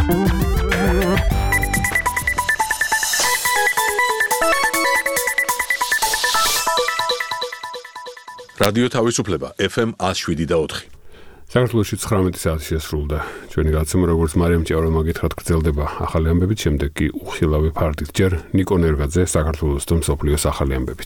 რადიო თავისუფლება FM 107.4. საქართველოში 19 საათი შესრულდა. ჩვენი გაცემა როგორც მარიამ ჭავრელმა გითხრათ გრძელდება ახალი ამბებით, შემდეგ კი უხილავი ფარდით ჯერ ნიკო ნერგაძე საქართველოს და მსოფლიოს ახალი ამბებით.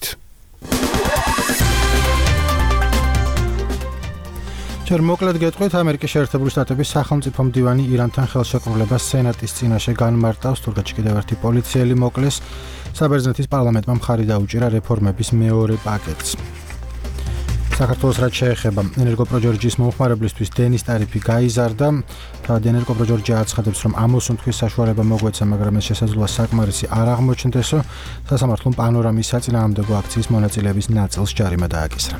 ჯერ მოკლედ გეტყვით, ამერიკის შეერთებული შტატების სახელმწიფო მდივანი ირანთან ხელშეკრულებას სენატის წინაშე განმარტავს, თურქეთში კიდევ ერთი პოლიციელი მოკლეს, საბერძნეთის პარლამენტმა მხარი დაუჭირა რეფორმების მეორე პაკეტს. საქართველოს რაც შეეხება ენერგოპროჯორჯის მომხმარებლისთვის დენის ტარიფი გაიზარდა. თავად ენერგოპროჯორჯი აცხადებს, რომ ამოსუნთქვის საშუალება მოგვეცა, მაგრამ ეს შესაძლოა საკმარისი არ აღმოჩნდესო. სასამართლომ პანორამის საწინააღმდეგო აქციის მონაწილეების ნაწილს ჯარიმა დააკისრა.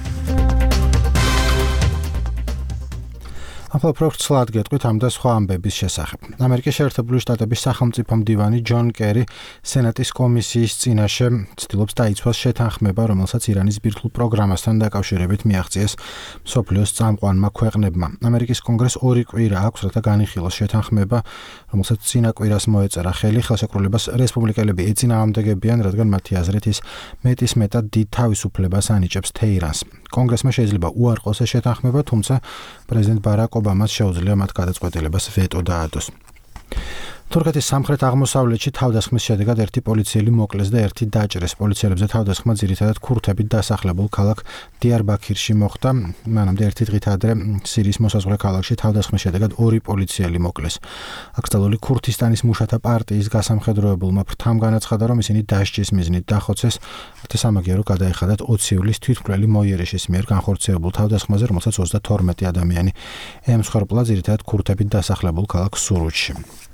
ახლა პროფესიულად გეტყვით ამ და სხვა ამბების შესახებ. ამერიკის შეერთებული შტატების სახელმწიფო მდივანი ჯონ კერი სენატის კომისიის წინაშე ცდილობს დაიცვას შეთანხმება, რომელსაც ირანის ბირთვულ პროგრამასთან დაკავშირებით მიაღწიეს მსოფლიოს წამყვანმა ქვეყნებმა. ამერიკის კონგრესს 2 კვირა აქვს, რათა განიხილოს შეთანხმება, რომელსაც წინა კვირას მოეწერა ხელი. ხელშეკრულებას რესპუბლიკელები ეწინააღმდეგებიან, რადგან მათი აზრით ის მეტისმეტად დიდ თავისუფლებას ანიჭებს თეირანს. კონგრესმა შეიძლება უარყოს ეს შეთანხმება, თუმცა პრეზიდენტ ბარაკ ობამას შეუძლია მათ გადაწყვეტილებას ვეტო დაადოს. თურქეთის სამხრეთ-აღმოსავლეთში თავდასხმის შედეგად ერთი პოლიციელი მოკლეს და ერთი დაჭრეს. პოლიციელებზე თავდასხმა ძირითადად ქურთებით დასახლებულ ქალაქ დიარბაქირში მოხდა. მანამდე ერთი დღით ადრე სირიის მოსაზღვრე ქალაქში თავდასხმის შედეგად 2 პოლიციელი მოკლეს. აკრძალული ქურთისტანის მუშათა პარტიის გასამხედროებულმა ფრთამ განაცხადა, რომ ისინი დასჯის მიზნით დახოცეს, რათა სამაგიერო გადაეხადათ 20 ივლისს თვითმკვლელი მოიერიშის მიერ განხორციელებულ თავდასხმაზე, რომელსაც 32 ადამიანი ემსხვერპლა ძირითადად ქურთებით დასახლებულ ქალაქ სურუჩში.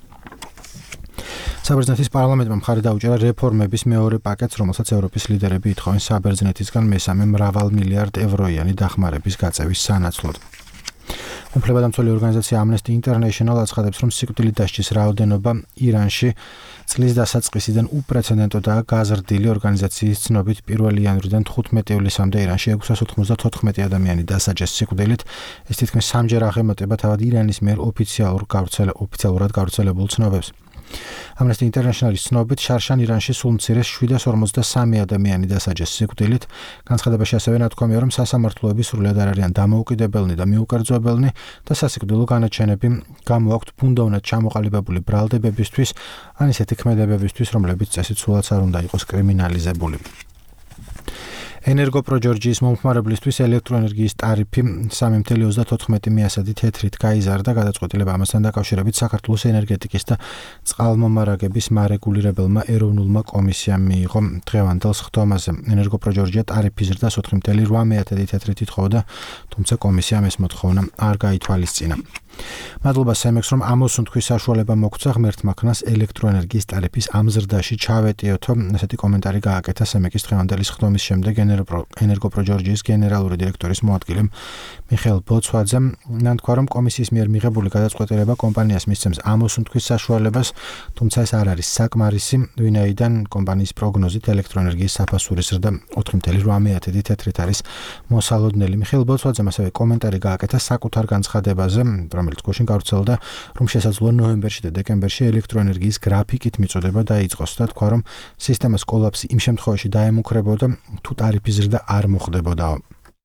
საბერძნეთის პარლამენტმა მხარი დაუჭირა რეფორმების მეორე პაკეტს, რომელსაც ევროპის ლიდერები ითხოვენ საბერძნეთისგან მესამე მრავალ მილიარდ ევროიანი დახმარების გაწევის სანაცვლოდ. უფლებადამცველი ორგანიზაცია Amnesty International აცხადებს, რომ სიკვდილით დასჯის რაოდენობა ირანში წლის დასაწყისიდან უპრეცედენტოდაა გაზრდილი. ორგანიზაციის ცნობით 1 იანვრიდან 15 ივლისამდე ირანში 694 ადამიანი დასაჯეს სიკვდილით. ეს თითქმის 3-ჯერ აღემატება თავად ირანის მიერ ოფიციალურად გავრცელებულ ცნობებს. Amnesty International-ის ცნობით, შარშან ირანში სულ მცირე 753 ადამიანი დასაჯეს სიკვდილით. განცხადებაში ასევე ნათქვამია, რომ სასამართლოები სრულად არ არიან დამოუკიდებელნი და მიუკერძოებელნი და სასიკვდილო განაჩენები გამოაქვთ ბუნდოვნად ჩამოყალიბებული ბრალდებებისთვის, ან ისეთი ქმედებებისთვის, რომლებიც წესით სულაც არ უნდა იყოს კრიმინალიზებული. ენერგოპროჯორჯის მომხმარებლისთვის ელექტროენერგიის ტარიფი 3.34 თეთრით გაიზარდა. გადაწყვეტილება ამასთან დაკავშირებით საქართველოს ენერგეტიკის და წყალმომარაგების მარეგულირებელმა ეროვნულმა კომისიამ მიიღო დღევანდელ სხდომაზე. ენერგოპროჯორჯია ტარიფის ზრდას 4.8 თეთრით ითხოვდა, თუმცა კომისიამ ეს მოთხოვნა არ გაითვალისწინა. მადლობა სემექს, რომ ამოსუნთქვის საშუალება მოგცა ღმერთმა ქნას ელექტროენერგიის ტარიფის ამ ზრდაში ჩავეტიოთო. ესეთი კომენტარი გააკეთა სემექის დღევანდელი სხდომის შემდეგ ენერგოპროჯორჯის გენერალური დირექტორის მოადგილემ მიხეილ ბოცვაძემ. ნათქვა, რომ კომისიის მიერ მიღებული გადაწყვეტილება კომპანიას მისცემს ამოსუნთქვის საშუალებას, თუმცა ეს არ არის საკმარისი, ვინაიდან კომპანიის პროგნოზით ელექტროენერგიის საფასურის ზრდა 4.8 თეთრით არის მოსალოდნელი. მიხეილ ბოცვაძემ ასევე კომენტარი გააკეთა საკუთარ განცხადებაზე, რომელიც გუშინ გავრცელდა, რომ შესაძლოა ნოემბერში და დეკემბერში ელექტროენერგიის გრაფიკით მიწოდება დაიწყოს და თქვა, რომ სისტემას კოლაფსი იმ შემთხვევაში დაემუქრებოდა, თუ ტარიფის ზრდა არ მოხდებოდაო.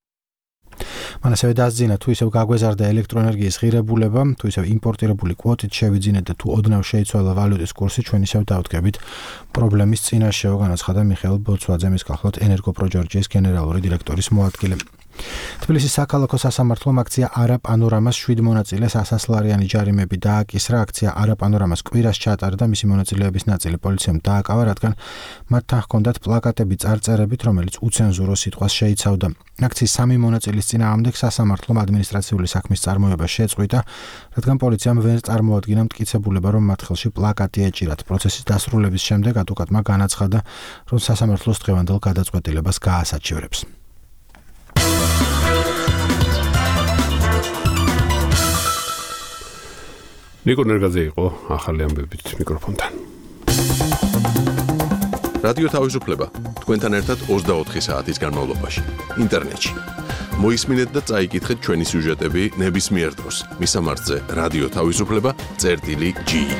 მან ასევე დასძინა, თუ ისევ გაგვეზარდა ელექტროენერგიის ღირებულება, თუ ისევ იმპორტირებული კვოტით შევიძინეთ და თუ ოდნავ შეიცვალა ვალუტის კურსი, ჩვენ ისევ დავდგებით პრობლემის წინაშეო, განაცხადა მიხეილ ბოცვაძემ, ის გახლავთ ენერგოპროჯორჯის გენერალური დირექტორის მოადგილე. თბილისის საქალაქო სასამართლომ აქცია არა პანორამას 7 მონაწილეს 100 ლარიანი ჯარიმები დააკისრა. აქცია არა პანორამას კვირას ჩატარდა და მისი მონაწილეების ნაწილი პოლიციამ დააკავა, რადგან მათთან ჰქონდათ პლაკატები წარწერებით, რომელიც უცენზურო სიტყვას შეიცავდა. აქციის 3 მონაწილის წინააღმდეგ სასამართლომ ადმინისტრაციული საქმის წარმოება შეწყვიტა, რადგან პოლიციამ ვერ წარმოადგინა მტკიცებულება, რომ მათ ხელში პლაკატი ეჭირათ. პროცესის დასრულების შემდეგ ადვოკატმა განაცხადა, რომ სასამართლოს დღევანდელ გადაწყვეტილებას გაასაჩივრებს. ნიკო ნერგაძე იყო ახალი ამბებით მიკროფონთან. რადიო თავისუფლება თქვენთან ერთად 24 საათის განმავლობაში ინტერნეტში მოისმინეთ და წაიკითხეთ ჩვენი სიუჟეტები ნებისმიერ დროს. მისამართზე რადიო თავისუფლება წერტილი G.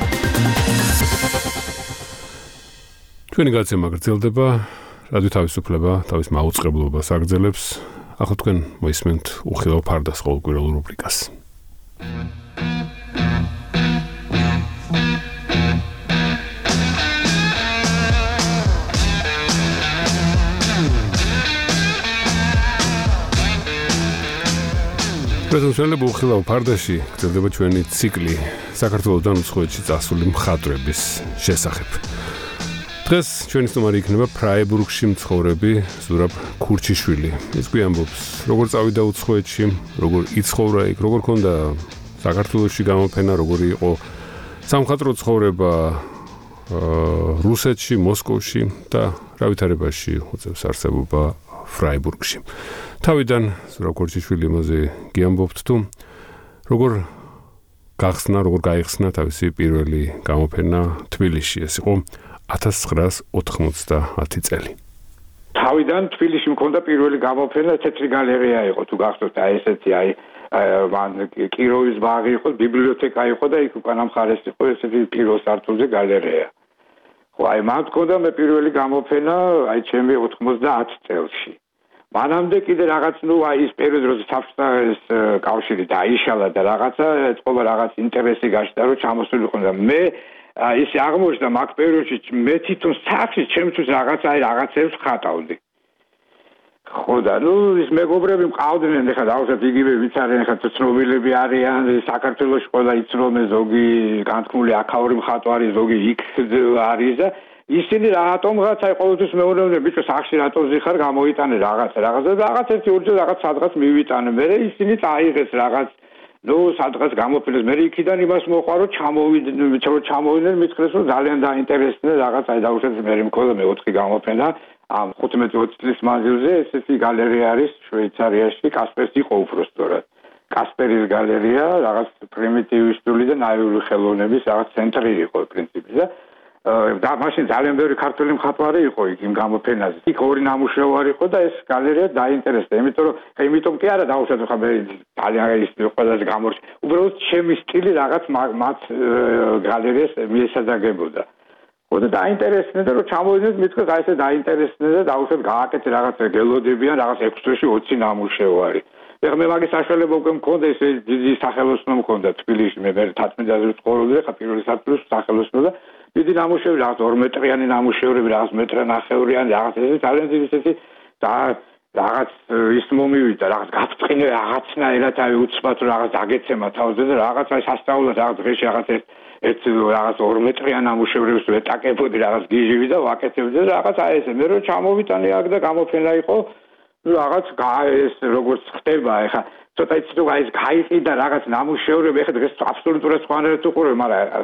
ჩვენი გაცემა გრძელდება, რადიო თავისუფლება თავის მაუწყებლობას აგრძელებს. ახლა თქვენ მოისმენთ უხილავ ფარდას ყოველკვირეულ რუბრიკას. პრეზენტაცია უხილავ ფარდაში გრძელდება ჩვენი ციკლი საქართველოსთან უცხოეთში წასული მხატვრების შესახებ. დღეს ჩვენი სტუმარი იქნება ფრაიბურგში მცხოვრები ზურაბ ქურჩიშვილი. ის გვიამბობს, როგორ წავიდა უცხოეთში, როგორ იცხოვრა იქ, როგორ ქონდა საქართველოში გამოფენა, როგორი იყო სამხატვრო ცხოვრება რუსეთში, მოსკოვში და რა ვითარებაში უწევს არსებობა ფრაიბურგში. თავიდან ზურაბ ქურჩიშვილი იმაზე გიამბობთ თუ როგორ გახსნა, როგორ გაიხსნა თავისი პირველი გამოფენა თბილისში. ეს იყო 1990 წელი. თავიდან თბილისში მქონდა პირველი გამოფენა, თეთრი გალერეა იყო, თუ გახსოვთ, ესეთი მან კიროვის ბაღი იყო, ბიბლიოთეკა იყო და იქ უკანა მხარეს იყო ესეთი პირველ სართულზე გალერეა. ხო, მან მქონდა მე პირველი გამოფენა, ჩემი 90 წელში. მანამდე კიდე რაღაც, ის პერიოდი, როცა საბჭოთა კავშირი დაიშალა და რაღაცა ეწყობა რაღაც ინტერესი გაჩნდა, რომ ჩამოსულიყო და მე ის აღმოჩნდა მაგ პერიოდში მე თვითონ სახში ჩემთვის რაღაცებს ხატავდი. ხო და ის მეგობრები მყავდნენ, ეხლა დავუშვათ იგივე ვიც არიან, ეხლა ცნობილები არიან, საქართველოში ყველა იცნობენ, ზოგი განთქმული აქაური მხატვარი, ზოგი იქ არის და ისინი რატომღაც ყოველთვის მეუბნებოდნენ, ბიჭო, სახში რატომ ზიხარ, გამოიტანე რაღაც ერთი ორჯერ რაღაც სადღაც მივიტანე. მე ისინი წაიღეს რაღაც სადღაც გამოფენას, მე იქიდან იმას მოყვა, რომ ჩამოვიდნენ, მითხრეს, რომ ძალიან დაინტერესდნენ რაღაც, დავუშვათ მე მქონდა მე 4 გამოფენა, ამ 15-20 წლის მანძილზე, ესეთი გალერეა არის შვეიცარიაში, კასპერს იყო უბრალოდ. კასპერის გალერეა, რაღაც პრიმიტივისტული და ნაიური ხელოვნების რაღაც ცენტრი იყო პრინციპში და მაშინ ძალიან ბევრი ქართველი მხატვარი იყო იქ იმ გამოფენაზე. იქ ორი ნამუშევარი იყო და ეს გალერეა დაინტერესდა, იმიტომ კი არა დავუშვათ ხა მე ძალიან ის ყველაზე გამორჩა. უბრალოდ ჩემი სტილი რაღაც მათ გალერეას მიესადაგებოდა. ხო და დაინტერესდნენ და რომ ჩამოვიდნენ, მითქვა აი ესე დაინტერესდნენ და დავუშვათ გააკეთე რაღაც გელოდებიან რაღაც 6 თვეში 20 ნამუშევარი. ეხლა მე მაგის საშუალება უკვე მქონდა, ეს დიდი სახელოსნო მქონდა თბილისში, მე 11-ზე ცხოვრობდი და ხა პირველი საფრთხის სახელოსნო და დიდი ნამუშევრები, რაღაც 2 მეტრიანი ნამუშევრები, რაღაც მეტრანახევრიანი, რაღაც ესე ძალიან დიდი ესეთი და რაღაც ის მომივიდა, რაღაც გაფრთხილე რაღაცნაირად უცბად რაღაც დაგეცემა თავზე და რაღაც სასწაულად რაღაც დღეში რაღაც ერთ რაღაც 2 მეტრიან ნამუშევრებს ვეტაკებოდი, რაღაც გიჟივი და ვაკეთებდი და რაღაც ესე მე რომ ჩამოვიტანე აქ და გამოფენა იყო რაღაც ეს როგორც ხდება ეხა ცოტა იცი თუ ეს გაიყიდა რაღაც ნამუშევრები ეხა დღეს აბსოლუტურად სხვანაირად უყურებ, მაგრამ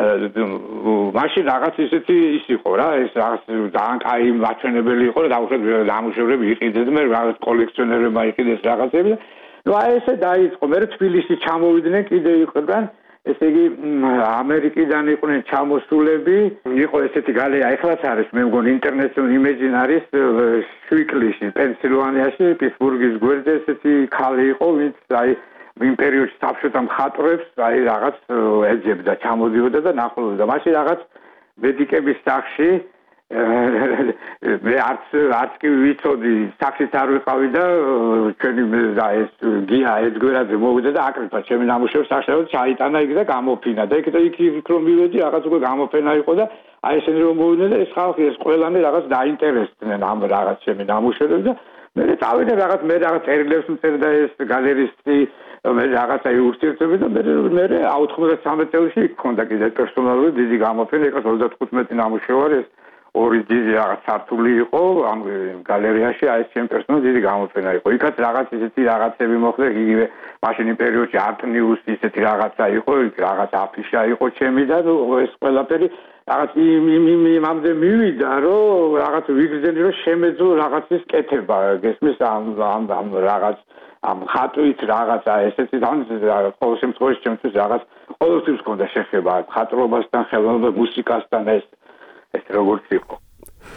მაშინ რაღაც ისეთი ის იყო რა, ეს რაღაც ძალიან კაი მაჩვენებელი იყო და დაუშვათ ნამუშევრები იყიდეს, მე რაღაც კოლექციონერებმა იყიდეს რაღაცები და აი ესე დაიწყო. მე თბილისში ჩამოვიდნენ, კიდე იყვნენ ესე იგი ამერიკიდან იყვნენ ჩამოსულები, იყო ესეთი გალერეა, ეხლაც არის, მე მგონი ინტერნეტში იმეჯინ არის შვიკლში, პენსილვანიაში, პიტსბურგის გვერდზე ესეთი ქალი იყო, ვინც აი იმ პერიოდში საბჭოთა მხატვრებს აი რაღაც ეძებდა, ჩამოდიოდა და ნახულობდა. მაშინ რაღაც მედიკების სახში მე არც კი ვიცოდი, სახშიც არ ვიყავი და ჩვენი ეს გია ედგერაძე მოვიდა და აკრიფა ჩემი ნამუშევრს სახში ჩაიტანა იქ და გამოფინა და იქ რომ მივედი რაღაც უკვე გამოფენა იყო და აი ესენი რომ მოვიდნენ და ეს ხალხი ეს ყველანი რაღაც დაინტერესდნენ ამ რაღაც ჩემი ნამუშევრებს და მე წავიდა რაღაც მე რაღაც წერილებს მწერდა ეს გალერისტი მე რაღაც აი ურთიერთობები და მე 93 წელს იქ ქონდა კიდე პერსონალური დიდი გამოფენა, იყო 35 ნამუშევარი ეს ორი დიდი რაღაც სართული იყო ამ გალერეაში, აი ეს ჩემ პერსონალ დიდი გამოფენა იყო. იქაც რაღაც ისეთი რაღაცები მოხდა, იგივე მაშინ იმ პერიოდში არტნიუს ისეთი რაღაცა იყო, რაღაც აფიშა იყო ჩემი და ეს ყველაფერი რაღაც იმამდე მივიდა, რომ რაღაც ვიგრძელი რომ შემეძლო რაღაცის კეთება, გესმის ამ რაღაც ამ ხატვით რაღაცა ესეთი ყოველ შემთხვევაში ჩემთვის რაღაც ყოველთვის მქონდა შეხება ხატვრობასთან, ხელოვნებასთან, მუსიკასთან ეს როგორც იყო.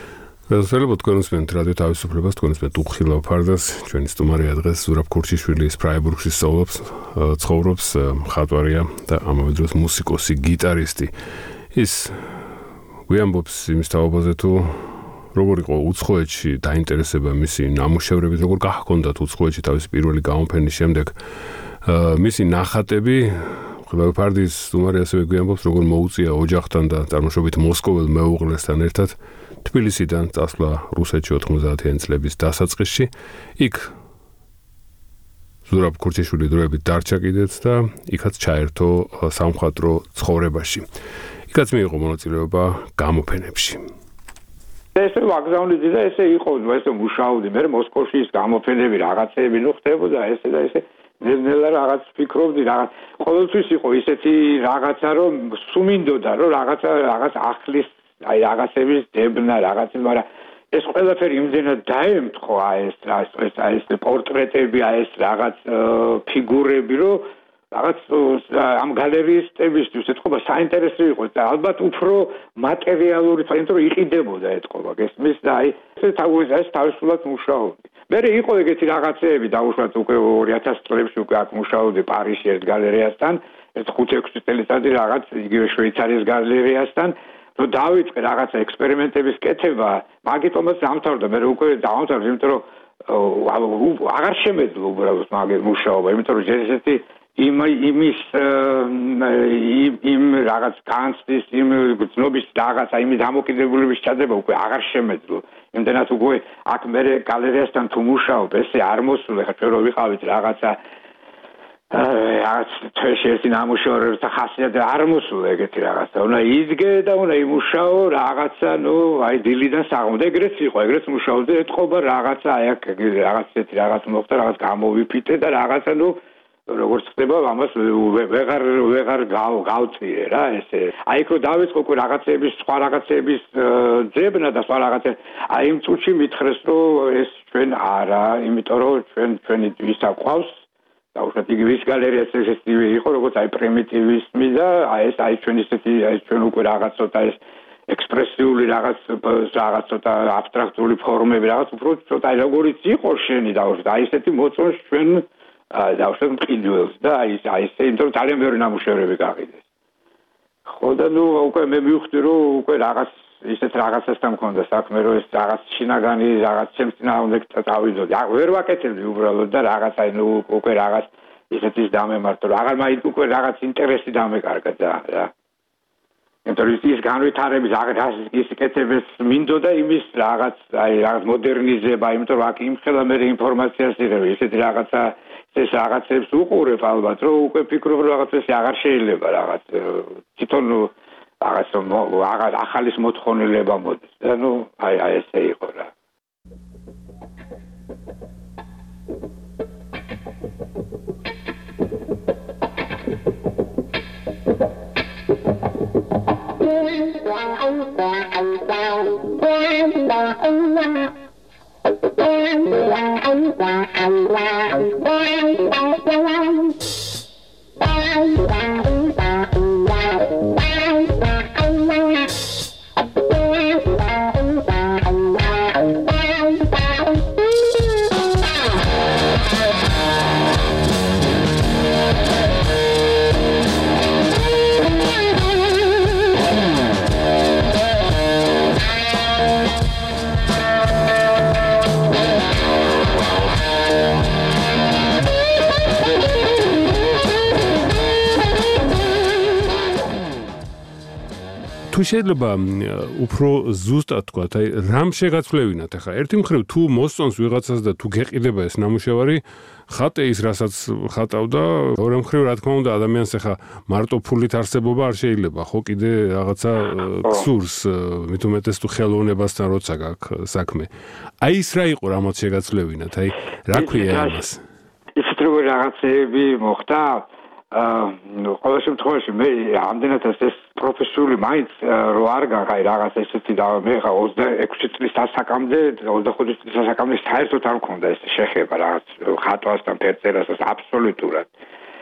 Welcome to Radio Თავისუფლებას, თქვენს უხილავ ფარდას, ჩვენი სტუმარია დღეს ზურაბ ქურჩიშვილი, ფრაიბურგში ცხოვრობს, მხატვარია და ამავე დროს მუსიკოსი, გიტარისტი. ის გვიამბობს იმის თაობაზე თუ როგორ იყო უცხოეთში დაინტერესება მისი ნამუშევრებით, როგორ გაჰქონდათ უცხოეთში თავისი პირველი გამოფენის შემდეგ მისი ნახატები. უხილავ ფარდის სტუმარი ასევე გვიამბობს, როგორ მოუწია ოჯახთან და წარმოშობით მოსკოველ მეუღლესთან ერთად თბილისიდან წასვლა რუსეთში 90-იანი წლების დასაწყისში. იქ ზურაბ ქურჩიშვილი დროებით დარჩა კიდეც და იქაც ჩაერთო სამხატვრო ცხოვრებაში. იქაც მიიღო მონაწილეობა გამოფენებში. ესე ვაგზავნიდი და ესე იყო, ესე მუშაობდი. მე მოსკოვში ის გამოფენები რაღაცეები ხდებოდა, ესე და ესე ნელ-ნელა რაღაც ფიქრობდი, რაღაც ყოველთვის იყო ისეთი რაღაცა, რომ სუმინდოდა, რომ რაღაც ახლის აი რაღაცების დებნა რაღაცა, მაგრამ ეს ყველაფერი იმდენად დაემთხო ეს პორტრეტები, ეს რაღაც ფიგურები, რომ რაღაც ამ გალერისტებისთვის ეთყობა საინტერესო იყო და ალბათ უფრო მატერიალური, იმიტომ რომ იყიდებოდა ეთყობა გესმის და აი ეს თავისუფლად მუშაობდი. მე იყო ეგეთი რაღაცეები დაუშვათ უკვე 2000 წლებში უკვე აქ მუშაობდი პარიზში ერთ გალერეასთან, ერთ 5-6 წელიწადი რაღაც იგივე შვეიცარიის გალერეასთან. რომ დავიწყე რაღაცა ექსპერიმენტების კეთება, მაგიტომაც დამთავრდა, მე უკვე დავამთავრე, იმიტომ რომ აღარ შემეძლო უბრალოდ მაგ მუშაობა, იმიტომ რომ ესეთი იმ რაღაც განცდის, იმ გზნობის რაღაცა, იმის დამოკიდებულების ჩადება უკვე აღარ შემეძლო. იმდენად უკვე აქ მე გალერეასთან თუ მუშაობ, ესე არ მოსულე, ხა ჩვენ რო ვიყავით რაღაცა თეში ერთი ნამუშევრების ხასიათი არ მოსულა ეგეთი რაღაცა. უნდა იდგე და უნდა იმუშაო რაღაცა, აი დილიდან საღამომდე ეგრეც იყო, ეგრეც მუშაობდი, ეთყობა რაღაცა, აი აქ რაღაც ესეთი რაღაც მოხდა, რაღაც გამოვიფიტე და რაღაცა, როგორც ხდება, ამას ვეღარ გავწირე რა ესე. აი იქ რო დავიწყო უკვე რაღაცების, სხვა რაღაცების ძებნა და სხვა რაღაცა, აი იმ წუთში მითხრეს, რომ ეს ჩვენ არა, იმიტომ რომ ჩვენი ვისა ყავს დაუშვათ იგივე ის გალერეაც ესეთი იყო, როგორც აი პრიმიტივიზმი და აი ჩვენ ისეთი, აი ჩვენ უკვე რაღაც ცოტა ეს ექსპრესიული რაღაც ცოტა აბსტრაქტული ფორმები, რაღაც უფრო ცოტა აი როგორიც იყო შენი დაუშვათ, აი ესეთი მოწონს ჩვენ დაუშვათ მყიდველს და აი ესე, იმიტომ რომ ძალიან ბევრი ნამუშევრები გაყიდეს. ხო და უკვე მე მივხვდი, რომ უკვე რაღაც ისეთ რაღაცასთან მქონდა საქმე, რომ ეს რაღაც შინაგანი რაღაც ჩემს წინააღმდეგ წავიდოდი. ვერ ვაკეთებდი უბრალოდ და რაღაც აი უკვე რაღაც ისეთის დამემართო, რომ აღარ მაინც უკვე რაღაც ინტერესი დამეკარგა რა. იმიტომ რომ ის განვითარების ის კეთების მინდოდა იმის რაღაც აი რაღაც მოდერნიზება, იმიტომ რომ აქ იმხელა მე ინფორმაციას იღებ, ისეთი რაღაცა ეს რაღაცებს უყურებ ალბათ, რომ უკვე ფიქრობ რომ რაღაც ესე აღარ შეიძლება რაღაც თვითონ რაღაც ახალის მოთხოვნილება მოდის და აი ესე იყო რა. თუ შეიძლება უფრო ზუსტად თქვა, აი რამ შეგაცვლევინათ ახლა. ერთი მხრივ თუ მოსწონს ვიღაცას და თუ გეყიდება ეს ნამუშევარი, ხატე ის რასაც ხატავდა, ორი მხრივ რა თქმა უნდა ადამიანს ახლა მარტო ფულით არსებობა არ შეიძლება, ხო კიდე რაღაცა გსურს, მით უმეტეს თუ ხელოვნებასთან როცა გაქვს საქმე. აი ის რა იყო რამაც შეგაცვლევინათ, აი რა ქვია იმას? ისეთ როგორ რაღაცეები მოხდა ყოველ შემთხვევაში მე ამდენად ეს პროფესიული მაინც რო არ გაყაი რაღაც ესეთი და მე ხა 26 წლის ასაკამდე 25 წლის ასაკამდე საერთოდ არ მქონდა ეს შეხება რაღაც ხატვასთან ფერწერასთან აბსოლუტურად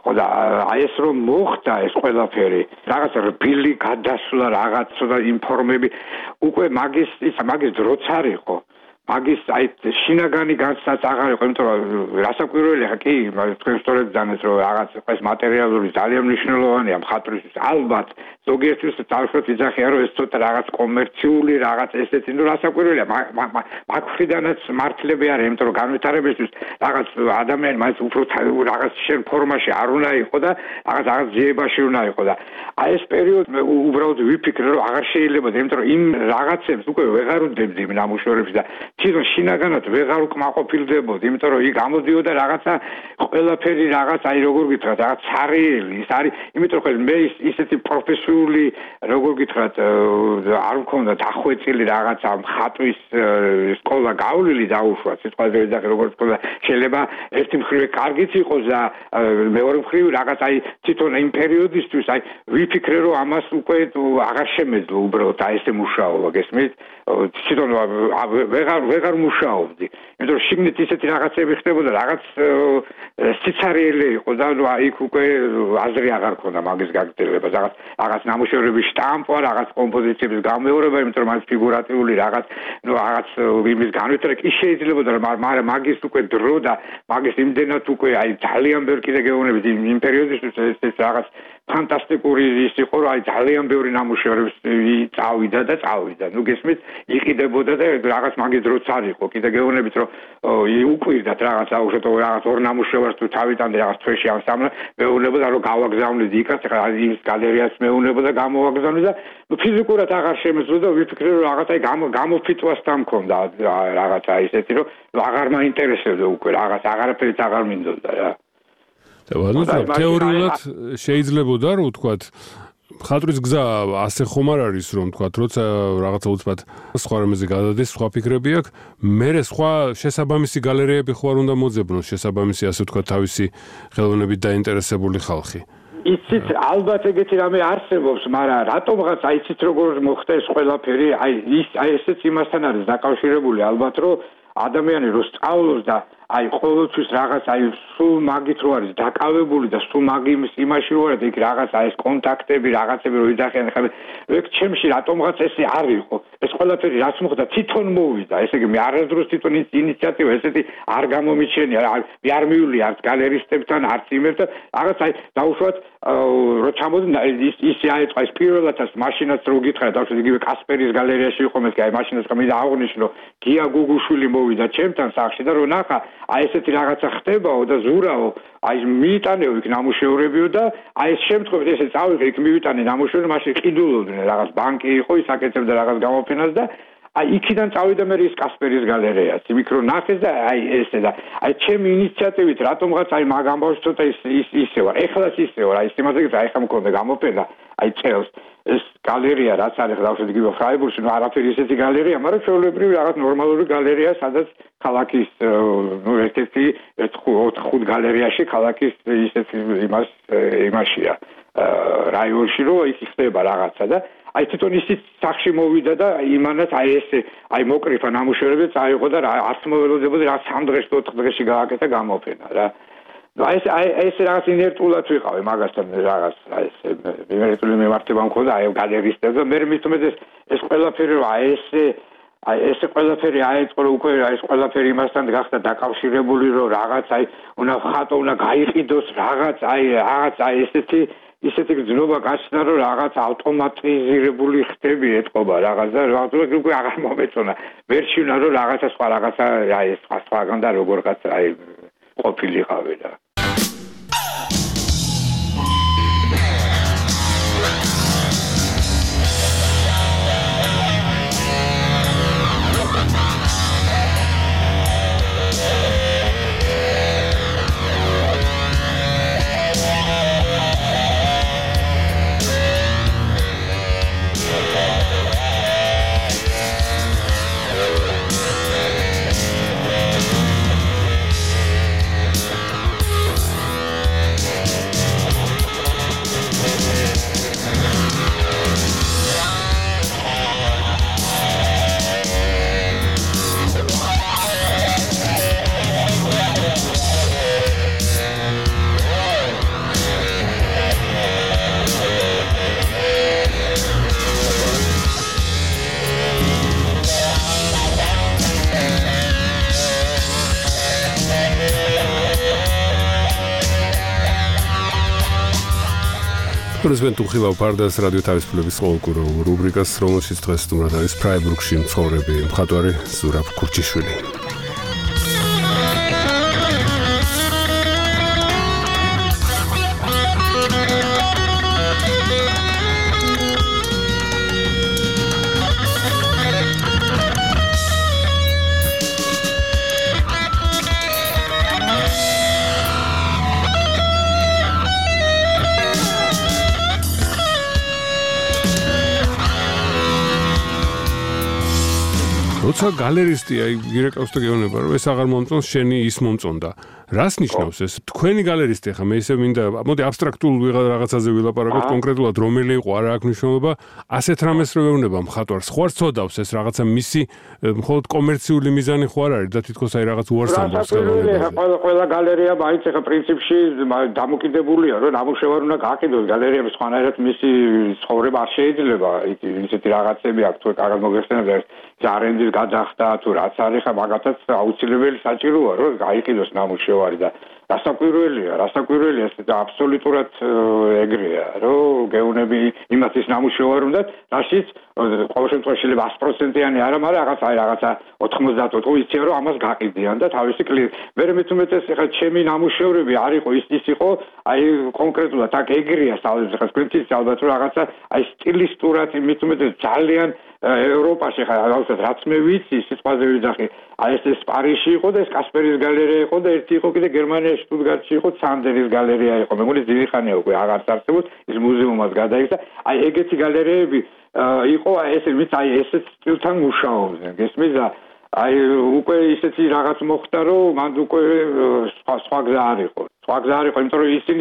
ხოდა აი ეს რომ მოხდა ეს ყველაფერი რაღაც რბილი გადასვლა რაღაც და ინფორმები უკვე მაგის დროც არ იყო მაგის აი შინაგანი განცდაც აღარ იყო იმიტომ რომ რასაკვირველია კი თქვენ სწორედ ძანეთ რომ რაღაც ეს მატერიალური ძალიან მნიშვნელოვანია მხატვრისთვის ალბათ ზოგიერთის თავშოთ იძახიან რომ ეს ცოტა რაღაც კომერციული რაღაც ესეთი ნუ რასაკვირველია მაგ მხრიდანაც მართლები არის იმიტომ რომ განვითარებისთვის რაღაც ადამიანი მაინც უფრო რაღაც შენ ფორმაში არ უნდა იყო და რაღაც ძიებაში უნდა იყო და აი ეს პერიოდი უბრალოდ ვიფიქრე რომ აღარ შეიძლება იმიტომ რომ იმ რაღაცებს უკვე ვეღარ უდევდი იმ ნამუშევრებს და თვითონ შინაგანად ვეღარ უკმაყოფილდებოდი, იმიტომ რომ იქ ამოდიოდა რაღაცა ყველაფერი რაღაც აი როგორ გითხრათ, რაღაც ცარიელი, ის არის, იმიტომ რომ მე ისეთი პროფესიული როგორ გითხრათ, არ მქონდა დახვეწილი რაღაცა მხატვრის სკოლა გავლილი დაუშვა, სიტყვაზე ვეძახე როგორ თქვა, შეიძლება ერთი მხრივ კარგიც იყოს და მეორე მხრივ რაღაც აი თვითონ იმ პერიოდისთვის აი ვიფიქრე რომ ამას უკვე აღარ შემეძლო უბრალოდ აი ესე მუშაობა, გესმით? თვითონ ვეღარ მუშაობდი. იმიტომ რომ შიგნით ისეთი რაღაცები ხდებოდა, რაღაც სიცარიელი იყო და იქ უკვე აზრი აღარ ქონდა მაგის გაგრძელებას. რაღაც ნამუშევრების შტამპვა, რაღაც კომპოზიციების გამეორება, იმიტომ რომ მაგის ფიგურატიული რაღაც იმის განვითარება კი შეიძლებოდა, მაგრამ მაგის უკვე დრო და მაგის იმდენად უკვე აი ძალიან ბევრი კიდე გეუბნებით იმ პერიოდისთვის ეს რაღაც ფანტასტიკური ის იყო, რომ აი ძალიან ბევრი ნამუშევრები წავიდა. ნუ გესმით, იყიდებოდა და რაღაც მაგის დროც არ იყო. კიდე გეუბნებით, რომ უკვირდათ რაღაც აუშვეთო რაღაც ორ ნამუშევარს თუ თავიდან რაღაც თვეში ამსამლა მეუბნებოდა, რომ გავაგზავნიდი იქაც, ახლა ის გალერეას მეუბნებოდა გამოვაგზავნი და ფიზიკურად აღარ შემეძლო და ვიფიქრე, რომ რაღაც აი გამოფიტვას დამქონდა რაღაცა ისეთი, რომ აღარ მაინტერესებდა უკვე რაღაც აღარაფერიც აღარ მინდოდა რა. თეორიულად შეიძლებოდა რომ ვთქვათ მხატვრის გზა ასე ხომ არ არის რომ ვთქვათ როცა რაღაცა უცბად სხვა რამეზე გადადის სხვა ფიქრები აქვს მერე სხვა შესაბამისი გალერეები ხო არ უნდა მოძებნოს შესაბამისი ასე ვთქვათ თავისი ხელოვნებით დაინტერესებული ხალხი იცით ალბათ ეგეთი რამე არსებობს მაგრამ რატომღაც აი იცით როგორ მოხდა ეს ყველაფერი აი ესეც იმასთან არის დაკავშირებული ალბათ რომ ადამიანი რო სწავლობს და აი ყოველთვის რაღაც აი სულ მაგით რო არის დაკავებული და სულ მაგის იმაში რო არის იქ რაღაც აი ეს კონტაქტები რაღაცები რო იძახიან ხა ეგ ჩემში რატომღაც ესე არ იყო ეს ყველაფერი რაც მოხდა თვითონ მოვიდა ესე იგი მე არასდროს თვითონ ინიციატივა ესეთი არ გამომიჩენია მე არ მივული არც გალერისტებთან არც იმებთან რაღაც აი დაუშვათ რო ჩამოდი ისე აიწყა ეს პირველადაც მაშინაც რო გითხრა დავშვათ იგივე კასპერის გალერეაში იყო მე აი მაშინაც მე აღნიშნო გია გუგუშვილი მოვიდა ჩემთან სახში და რო ნახა აი ესეთი რაღაცა ხდებაო და ზურაო აი მიიტანეო იქ ნამუშევრებიო და აი ეს შემთხვევით ესე წავიღე იქ მივიტანე ნამუშევრები მაშინ ყიდულობდნენ რაღაც ბანკი იყო ის აკეთებდა რაღაც გამოფენას და აი იქიდან წავიდა მე ის კასპერის გალერეაც იქ რო ნახეს და აი ესე და აი ჩემი ინიციატივით რატომღაც აი მაგ ამბავს ცოტა ისე ვარ ეხლაც ისე ვარ აი იმაზე აი ხა მქონდა გამოფენა აი წელს ეს გალერეა რაც არის დავშვით იგივე ფრაიბურგში ნუ არაფერი ისეთი გალერეა მაგრამ ჩვეულებრივი რაღაც ნორმალური გალერეა სადაც ქალაქის ნუ ერთ-ერთი 4-5 გალერეაში ქალაქის ისეთი იმაშია რაიონში რო იქ ხდება რაღაცა და აი თვითონ ისიც სახში მოვიდა და იმანაც აი ესე აი მოკრიფა ნამუშევრები წაიღო და არც მოველოდებოდი რა 3 დღეში 4 დღეში გააკეთა გამოფენა რა აი ეს რაღაც ინერტულად ვიყავი მაგასთან რაღაც აი ეს ინერტული მიმართება მქონდა აი გალერისტებს და მე მithumეთ ეს ყველაფერი აი ეს ყველაფერი აეწყო უკვე ეს ყველაფერი იმასთან გახდა დაკავშირებული რომ რაღაც აი უნდა ხატო უნდა გაიყიდოს რაღაც აი ისეთი გზნობა გაჩნდა რომ რაღაც ავტომატიზირებული ხდები ეთყობა რაღაც და უკვე აღარ მომეწონა ვერჩივნა რომ რაღაცა სხვა რაღაცა აი ეს სხვაგან და როგორღაც აი ყოფილიყავი და პრეზიდენტ უხილავ პარდას რადიო თავისუფლების ყოველკვირ რუბრიკას, რომელშიც დღეს სტუმრად არის ფრაიბურგში მცხოვრები მხატვარი ზურაბ ქურჩიშვილი. როცა გალერისტია გირეკავს და გეუბნება რომ ეს აღარ მომწონს შენი ის მომწონდა რას ნიშნავს ეს თქვენი გალერისტი ხა მე ისე მინდა მოდი აბსტრაქტულ რაღაცაზე ვილაპარაკოთ კონკრეტულად რომელი იყო არა აქვს მნიშვნელობა ასეთ რამეს რო ეუბნება მხატვარს ხო არ წოდავს ეს რაღაცა მისი მხოლოდ კომერციული მიზანი ხო არ არის და თითქოს აი რაღაც უარს ამბობს ყველა გალერეა მაინც ხა პრინციპში დამოკიდებულია რომ ნამუშევარი უნდა გააკიდოს გალერეების სხვანაირად მისი ცხოვრება არ შეიძლება ისეთი რაღაცები აქვს თუ კარგად მოგეხსენებათ არენდის გადახდა თუ რაც არის ხა მაგათაც აუცილებელი საჭიროა რომ გაიყიდოს ნამუშევარი და რასაკვირველია ეს და აბსოლუტურად ეგრეა რომ გეუნები იმათ ის ნამუშევარი უნდა რაშიც ყოველ შემთხვევაში შეიძლება 100%-იანი არა მაგრამ რაღაცა 90 იციან რომ ამას გაყიდიან და თავისი მე მეც უმეტეს ხა ჩემი ნამუშევრები არ იყო ის იყო აი კონკრეტულად აქ ეგრეა სწავლებს ხა სკრიპტის ალბათ რომ რაღაცა აი სტილისტურად მეც უმეტეს ძალიან ევროპაში ხა რაც მე ვიცი სიტყვაზე ვიძახი აი ეს პარიზში იყო და ეს კასპერის გალერეა იყო და ერთი იყო კიდე გერმანიაში შტუტგარტში იყო სანდერის გალერეა იყო მე მგონი დიდი ხანია უკვე აღარ არსებობს ის მუზეუმად გადაიქცა აი ეგეთი გალერეები იყო ეს ვიც აი ესეც სტილთან მუშაობდნენ გესმის და აი უკვე ისეთი რაღაც მოხდა რომ მან უკვე სხვა გზა არ იყო იმიტომ რომ ისინი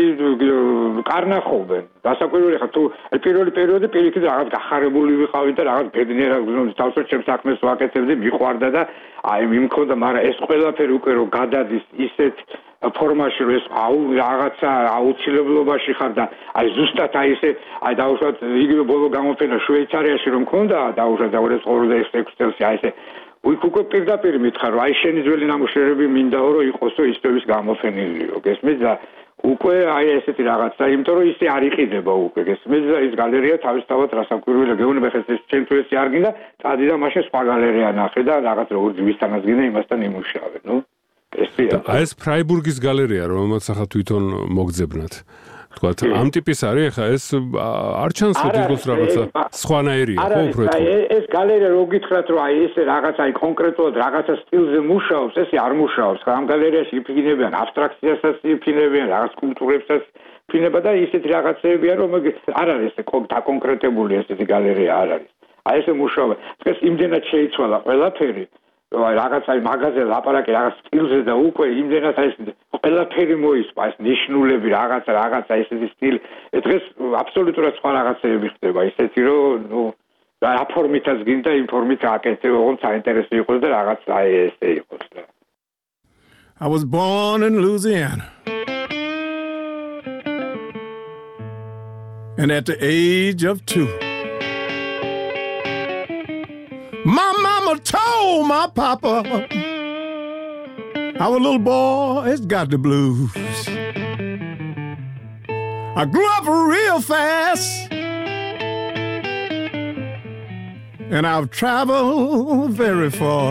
კარნახობენ დასაკვირველი ხა თუ პირველი პერიოდი პირიქით რაღაც გახარებული ვიყავი და რაღაც ბედნიერად გზნობდი თავს რომ ჩემს საქმეს ვაკეთებდი მიყვარდა და აი მიმქონდა მაგრამ ეს ყველაფერი უკვე რომ გადადის ისეთ ფორმაში რომ ეს რაღაცა აუცილებლობაში ხარ და აი ზუსტად აი ესე აი დაუშვათ იგივე ბოლო გამოფენა შვეიცარიაში რომ მქონდა დაუშვათ 2026 წელს აი ესე უკვე პირდაპირ მითხარ რომ აი შენი ძველი ნამუშევრები მინდაო რომ იყოსო ისწვლის გამოფენილიო გესმის და უკვე აი ესეთი რაღაცა იმიტომ რომ ისე არ იყიდება უკვე გესმის და ის გალერეა თავისთავად რასაკვირველია გეუბნება ხეს ეს ჩემ თუ ესე არ გინდა წადი და მაშინ სხვა გალერეა ნახე და რაღაც როგორ ვისთანაც გინდა იმასთან იმუშავე ნუ აი ეს ფრაიბურგის გალერეა რომელმაც ახლა თვითონ მოგძებნათ თქვათ ამ ტიპის არის ხა ეს არ ჩანს რომ თითქოს რაღაცა სხვანაირია ხო უფრო ეს გალერეა რო გითხრათ რომ აი ესე რაღაცა აი კონკრეტულად რაღაცა სტილზე მუშაობს ესე არ მუშაობს ხა ამ გალერეაში იფიქინებიან აბსტრაქციასაც იფიქინებიან რაღაც კულტურებსაც ფინება და ისეთი რაღაცებია რომ არ არის ესე დაკონკრეტებული ესეთი გალერეა არ არის აი ესე მუშაობა დღეს იმდენად შეიცვალა ყველაფერი რაღაც აი მაღაზია ლაპარაკი რაღაც სტილზე და უკვე იმდენად აი ყველაფერი მოისვა ეს ნიშნულები რაღაცა ესეთი სტილი დღეს აბსოლუტურად სხვა რაღაცები ხდება ისეთი რომ ნუ რა ფორმითაც გინდა იმ ფორმით აკეთე ოღონდ საინტერესო იყოს და რაღაც აი ესე იყოს და I was born in Louisiana and at the age of 2 my mama told my papa our little boy's got the blues. I grew up real fast and I've traveled very far.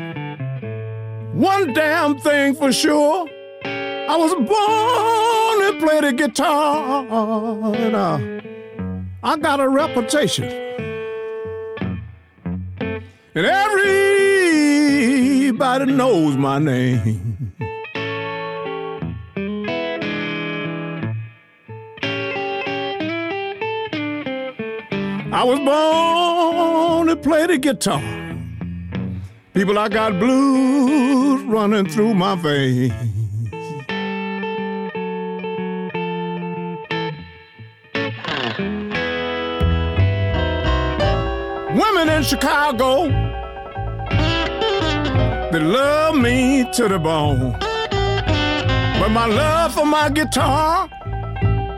One damn thing for sure, I was born to play the guitar and I got a reputation. And everybody knows my name. I was born to play the guitar. People, I got blues running through my veins. Women in Chicago, they love me to the bone. But my love for my guitar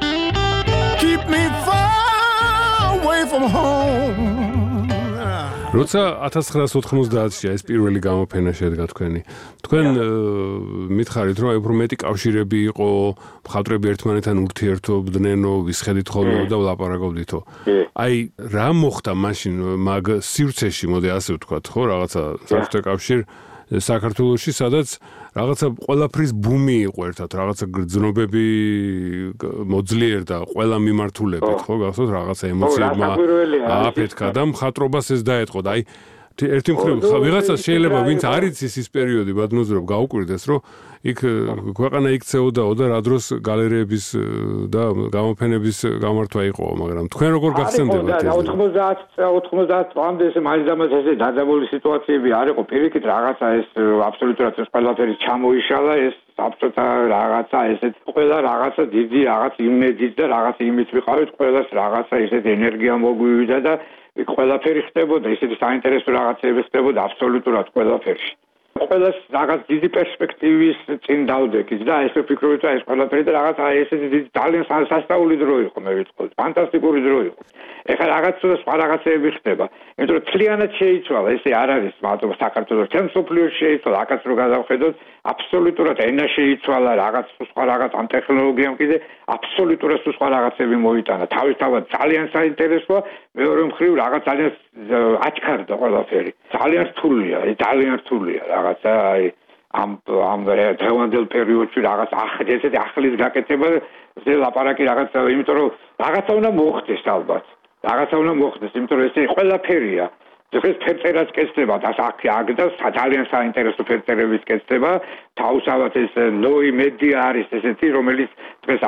keep me far away from home. როცა 1990-ში ეს პირველი გამოფენა შედგა თქვენი. თქვენ მითხარით, რომ უფრო მეტი კავშირები იყო, მხატვრები ერთმანეთთან ურთიერთობდნენო, ვისხედით ხოლმე და ვლაპარაკობდითო. აი, რა მოხდა მაშინ მაგ სივრცეში, მოდი ასე ვთქვათ, ხო, რაღაცა საბჭოთა კავშირი საქართველოში, სადაც რაღაცა ყველაფრის ბუმი იყო ერთად, რაღაცა გრძნობები მოძლიერდა ყველა მიმართულებით, ხო, გახსოვთ, რაღაცა ემოციებმა ააფეთქა და მხატვრობას ეს დაეთყო და აი ერთი მხრივ ვიღაცა შეიძლება ვინც არ იცის ის პერიოდი ბადნუზრობ გაუკვირდეს რომ იქ ქვეყანა იქცეოდაო და რა დროს გალერეების და გამოფენების გამართვა იყო, მაგრამ თქვენ როგორ გახსენდებათ ეს? 90 წლამდე ეს მაინც ესე დაძაბული სიტუაციები არ იყო, პირიქით რაღაცა ეს აბსოლუტურად ეს ყველაფერი ჩამოიშალა, ეს საბჭოთა რაღაცა ესეთ ყველა რაღაცა დიდი რაღაც იმედით და რაღაც იმით ვიყავით, ყველას რაღაცა ესეთ ენერგია მოგვივიდა და ყველაფერი ხდებოდა, ისეთი საინტერესო რაღაცები ხდებოდა აბსოლუტურად ყველაფერში. ყველას რაღაც დიდი პერსპექტივის წინ დავდექით და ესე ვფიქრობთ, ეს ყველაფერი და რაღაც ესეთი დიდი ძალიან სასწაული დრო იყო, მე ვიტყოდ, ფანტასტიკური დრო იყო. ეხლა რაღაც სხვა რაღაცები ხდება. იმიტომ რომ მთლიანად შეიცვალა, ესე არ არის მარტო საქართველოს თემ სოფლიოს შეიცვალა, აქაც რო გადავხედოთ, აბსოლუტურად ენა შეიცვალა, რაღაც სხვა რაღაც ამ ტექნოლოგიამ კიდე აბსოლუტურად სხვა რაღაცები მოიტანა. თავისთავად ძალიან საინტერესოა, მეორე მხრივ რაღაც ძალიან აჩქარდა ყველაფერი. ძალიან რთულია, ძალიან რთულია რაღაცა აი ამ დღევანდელ პერიოდში რაღაც ესეთი ახლის გაკეთება ზე ლაპარაკი რაღაცა, იმიტომ რომ რაღაცა უნდა მოხდეს ალბათ. რაღაცა უნდა მოხდეს, იმიტომ რომ ესე ყველაფერია. დღეს ფერწერაც კეთდება და აქ და ძალიან საინტერესო ფერწერების კეთდება. თავსავად ეს ნოი მედია არის ესეთი, რომელიც დღეს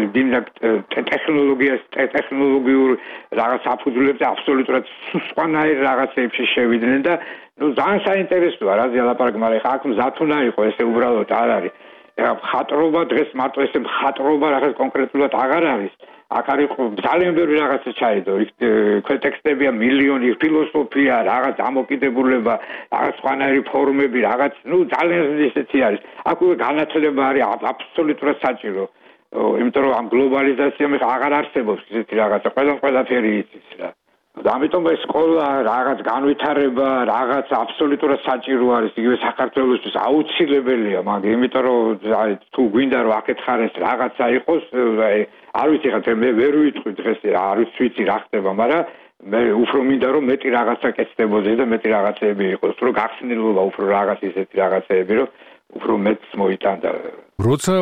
ტექნოლოგიურ რაღაც საფუძვლებზე აბსოლუტურად სხვანაირ რაღაცებში შევიდნენ და ძალიან საინტერესოა რა ზიალაპარაკი, მაგრამ აქ მზად უნდა იყო, ესე უბრალოდ არ არის. მხატვრობა დღეს მარტო ესე მხატვრობა რაღაც კონკრეტულად აღარ არის. აქ არის ძალიან ბევრი რაღაცა ჩაიდო, ქვეტექსტებია მილიონი, ფილოსოფია, რაღაც ამოკიდებულება, რაღაც სხვანაირი ფორმები, რაღაც, ძალიან ისეთი არის. აქ უკვე განათლება არის აბსოლუტურად საჭირო. იმიტომ რომ ამ გლობალიზაციამ აღარ არსებობს ისეთი რაღაცა, ყველაფერი იცის რა. ამიტომ ეს სკოლა რაღაც განვითარება, რაღაც აბსოლუტურად საჭირო არის, იგივე საქართველოსთვის აუცილებელია, მაგრამ იმიტომ რომ თუ გვინდა რომ აქეთ ხარეს რაღაცა იყოს, არ ვიცი ხა მე ვერ ვიტყვი დღეს, არ ვიცი რა ხდება, მაგრამ მე უფრო მინდა რომ მეტი რაღაცა კეთდებოდეს და მეტი რაღაცები იყოს, რომ გახსნილობა უფრო რაღაც ისეთი რაღაცები, რომ უფრო მეტს მოიტანდა. როცა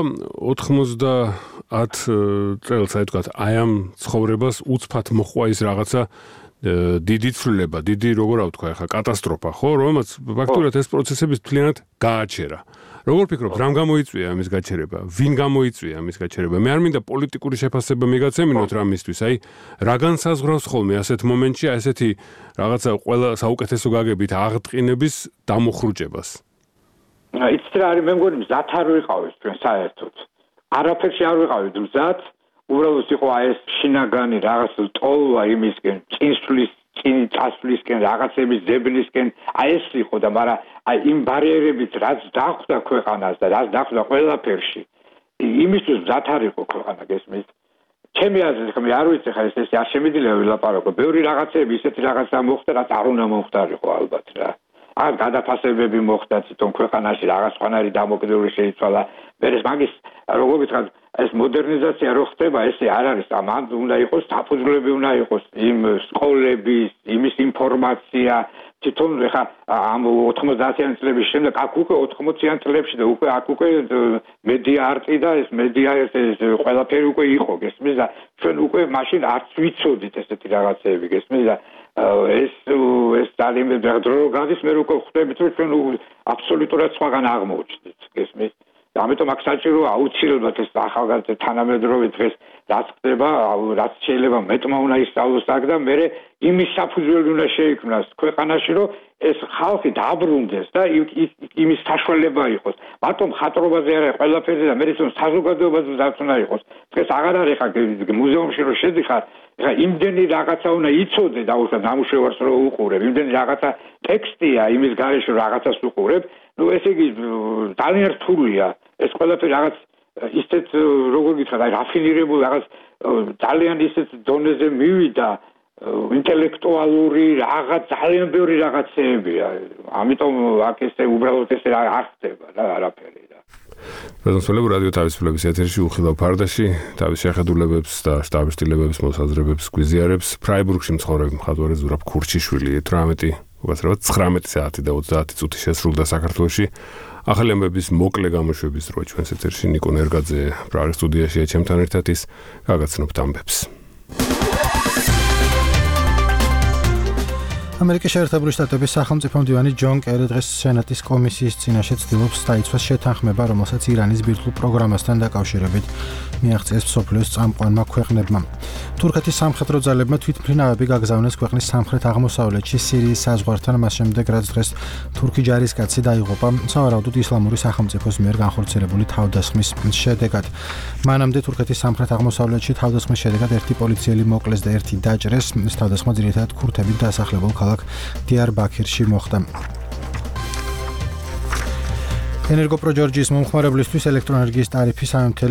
90 წელს აი თქვა, აი ამ ცხოვრებას უცბად მოხვა ის რაღაცა დიდი ცვლილება, დიდი როგორ ავთქვა ახლა კატასტროფა, ხო, რომელმაც ფაქტურად ეს პროცესები მთლიანად გააჩერა. როგორ ფიქრობთ, რამ გამოიწვია ამის გაჩერება? ვინ გამოიწვია ამის გაჩერება? მე არ მინდა პოლიტიკური შეფასება მიგაცემინოთ რამისთვის, აი, რა განსაზღვრავს ხოლმე ასეთ მომენტში ესეთი რაღაცა ყველა საუკეთესო გაგებით აღტყინების დამოხრუჭებას? იცით რა არის, მე მგონი მზად არ ვიყავით ჩვენ საერთოდ. არაფერში არ ვიყავით მზად. უბრალოდ იყო აი ეს შინაგანი რაღაც ტოლვა იმისკენ, წინ წასვლისკენ, რაღაცების ძებნისკენ, აი ეს იყო და მაგრამ აი იმ ბარიერებით რაც დახვდა ქვეყანას და რაც დახვდა ყველაფერში, იმისთვის მზად არ იყო ქვეყანა, გესმის? ჩემი აზრით, მე არ ვიცი ხა ეს არ შემიძლია ვილაპარაკო. ბევრი რაღაცები ისეთი რაღაცა მოხდა, რაც არ უნდა მოხდარიყო ალბათ რა. აქ გადაფასებები მოხდა თვითონ ქვეყანაში, რაღაც სხვანაირი დამოკიდებული შეიცვალა. მერე მაგის როგორ ვიტყვი, ეს მოდერნიზაცია რო ხდება, ესე არ არის, ამან უნდა იყოს საფუძვლები, უნდა იყოს იმ სკოლების, იმის ინფორმაცია, თვითონ ხა ამ 90-იან წლების შემდეგ, აქ უკვე 80-იან წლებში და უკვე აქ უკვე მედია არტი და ეს მედია ეს ყველაფერი უკვე იყო, გესმის და ჩვენ უკვე მაშინ არც ვიცოდით ესეთი რაღაცები, გესმის და ეს ძალიან დრო გადის, მე უკვე ხვდებით, რომ ჩვენ აბსოლუტურად სხვაგან აღმოჩნდით, გესმის? ამიტომ აქ საჭირო აუცილებლად ეს ახალგაზრდა თანამედროვე დღეს რაც ხდება, რაც შეიძლება მეტმა უნდა ისწავლოს აქ და მე იმის საფუძველი უნდა შეიქმნას ქვეყანაში, რომ ეს ხალხი დაბრუნდეს და იმის საშუალება იყოს. მარტო მხატვრობაზე არა, ყველაფერზე და მე თვითონ საზოგადოებაზე უნდა იყოს. დღეს აღარ არის ხა მუზეუმში რომ შედიხარ, ხა იმდენი რაღაცა უნდა იცოდე და უბრალოდ ნამუშევარს რო უყურებ, იმდენი რაღაცა ტექსტია იმის გარეშე რაღაცას უყურებ, ესე იგი ძალიან რთულია. ეს ყველაფერი რაღაც ისეთ როგორ გითხრათ, აი რაფინირებული რაღაც ძალიან ისეთ დონეზე მივიდა, ინტელექტუალური რაღაც ძალიან ბევრი რაღაცეებია. ამიტომ აქ ესე უბრალოდ ესე არ ხდება რა არაფერი რა. პრეზიდენტ რადიო თავისუფლების ეთერში უხილავ ფარდაში თავის შეხედულებებს და შტაბ-შტილებების მოსაზრებებს გვიზიარებს ფრაიბურგში მცხოვრები მხატვარი ზურაბ ქურჩიშვილი 19 საათი და 30 წუთი შესრულდა საქართველოში. ახალი ამბების მოკლე გამოშვების დრო ჩვენს ეთერში ნიკო ნერგაძე პრაღის სტუდიაშია ჩემთან ერთად ის გაგაცნობთ ამბებს. ამერიკის შეერთებული შტატების სახელმწიფო მდივანი ჯონ კერი დღეს სენატის კომისიის წინაშე ცდილობს დაიცვას შეთანხმება, რომელსაც ირანის ბირთვულ პროგრამასთან დაკავშირებით მიაღწიეს მსოფლიოს წამყვანმა ქვეყნებმა. თურქეთის სამხედრო ძალებმა თვითმფრინავები გაგზავნეს ქვეყნის სამხრეთ-აღმოსავლეთში სირიის საზღვართან, მას შემდეგ რაც დღეს თურქი ჯარისკაცი დაიღუპა სავარაუდოდ ისლამური სახელმწიფოს მიერ განხორციელებული თავდასხმის შედეგად. მანამდე თურქეთის სამხრეთ-აღმოსავლეთში თავდასხმის შედეგად ერთი პოლიციელი მოკლეს და ერთი დაჭრეს. ეს თავდასხმა ძირითადად ქურთებით დასახლებულ ქალაქ დიარბაქირში მოხდა. ენერგოპრო ჯორჯიის მომხმარებლისთვის ელექტროენერგიის ტარიფი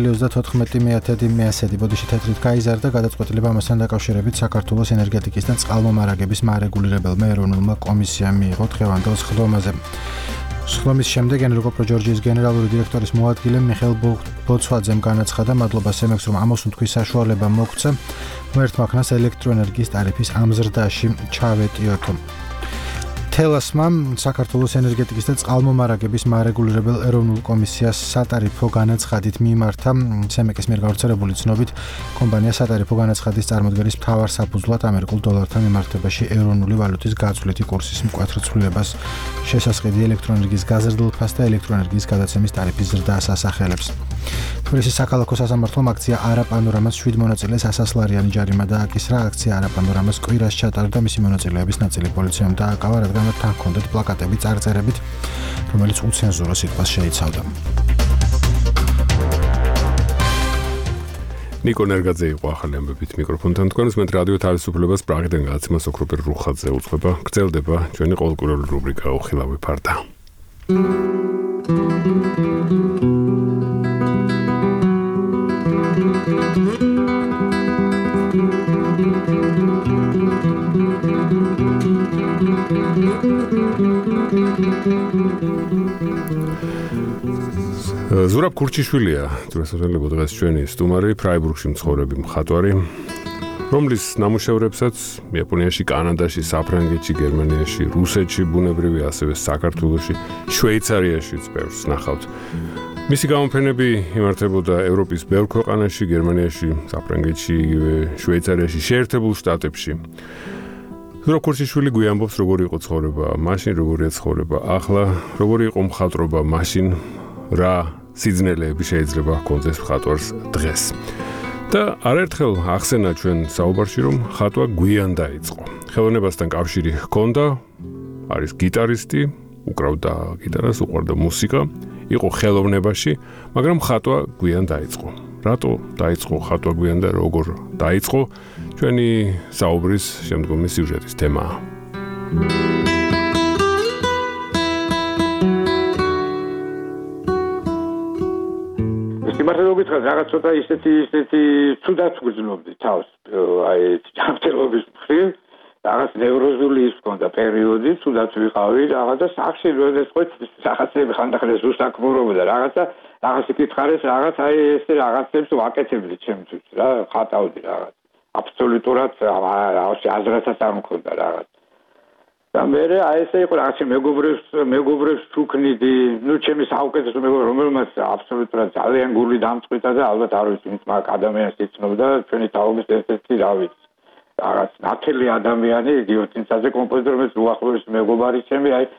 3.34 ბოდიში თეთრით გაიზარდა. გადაწყვეტილება ამასთან დაკავშირებით საქართველოს ენერგეტიკის და წყალმომარაგების მარეგულირებელმა ეროვნულმა კომისიამ მიიღო დღევანდელ სხდომაზე. სხდომის შემდეგ ენერგოპრო ჯორჯიის გენერალური დირექტორის მოადგილე მიხეილ ბოცვაძემ განაცხადა, მადლობა სემექს, რომ ამოსუნთქვის საშუალება მოგცა ღმერთმა ქნას ელექტროენერგიის ტარიფის ამ ზრდაში ჩავეტიოთო. თელასმა საქართველოს ენერგეტიკის და წყალმომარაგების მარეგულირებელ ეროვნულ კომისიას სატარიფო განაცხადით მიმართა. სემეკის მიერ გავრცელებული ცნობით კომპანია სატარიფო განაცხადის წარმოდგენის მთავარ საფუძვლად ამერიკულ დოლართან მიმართებაში ეროვნული ვალუტის გაცვლითი კურსის მკვეთრ ცვლილებას შესაძლებელია ელექტროენერგიის გაზრდილფას და ელექტროენერგიის გადაცემის ტარიფის ზრდას ასახელებს. თბილისის საქალაქო სასამართლომ აქცია არა პანორამას 7 მონაწილეს 100 ლარიანი ჯარიმა დააკისრა. აქცია არა პანორამას კვირას ჩატარდა, მისი მონაწილეების ნაწილი პოლიციამ დააკავა, რადგან თან ჰქონდათ პლაკატები წარწერებით, რომელიც უცენზურო სიტყვას შეიცავდა. ნიკო ნერგაძე იყო ახალი ამბებით მიკროფონთან. თქვენს მეტ რადიო თავისუფლებას პრაღიდან გადაცემას ოქროპერ რუხაძე უძღვება. გრძელდება ჩვენი ყოველკვირეული რუბრიკა უხილავი ფარდა. ზურაბ ქურჩიშვილია დღეს ჩვენი სტუმარი, ფრაიბურგში მცხოვრები მხატვარი, რომლის ნამუშევრებსაც იაპონიაში, კანადაში, საფრანგეთში, გერმანიაში, რუსეთში ბუნებრივია, ასევე საქართველოში, შვეიცარიაშიც ბევრს ნახავთ. მისი გამოფენები იმართებოდა ევროპის ბევრ ქვეყანაში, გერმანიაში, საფრანგეთში, შვეიცარიაში, შეერთებულ შტატებში. ზურაბ ქურჩიშვილი გვიამბობს, როგორი იყო ცხოვრება მაშინ, როგორია ცხოვრება ახლა, როგორი იყო მხატვრობა მაშინ, რა სიძნელეები შეიძლება ჰქონდეს მხატვარს დღეს. და არაერთხელ ახსენა ჩვენ საუბარში, რომ ხატვა გვიან დაიწყო. ხელოვნებასთან კავშირი ჰქონდა, არის გიტარისტი, უკრავდა გიტარას, უყვარდა მუსიკა, იყო ხელოვნებაში, მაგრამ ხატვა გვიან დაიწყო. რატო დაიწყო ხატვა გვიან და როგორ დაიწყო? ჩვენი საუბრის შემდგომი სიუჟეტის თემაა. მართლა გითხრათ, რაღაც ცოტა ისეთი ცუდად გრძნობდი თავს, აი ჯანმრთელობის მხრივ, რაღაც ნევროზული ის მქონდა პერიოდი, ცუდად ვიყავი, რაღაცა სახში როდესაც რაღაცები ხანდახან ზუსტაკმურობდა, რაღაცა იკითხარეს, რაღაც აი ესე რაღაცებს ვაკეთებდი ჩემთვის რა, ხატავდი რაღაც. აბსოლუტურად აზრათაც არ მქონდა რაღაც. და მე აი ესე იყო რაღაც მეგობრებს ვუქნიდი, ჩემი საუკეთესო მეგობარი, რომელმაც აბსოლუტურად ძალიან გული დამწყვიტა და ალბათ არ ვიცი, ვინც მაგ ადამიანს იცნობდა, ჩვენი თაობის ერთ-ერთი რა ვიცი, რაღაც ნათელი ადამიანი, იდიოტინცაზე კომპოზიტორი, რომელიც უახლოესი მეგობარი ჩემი, აი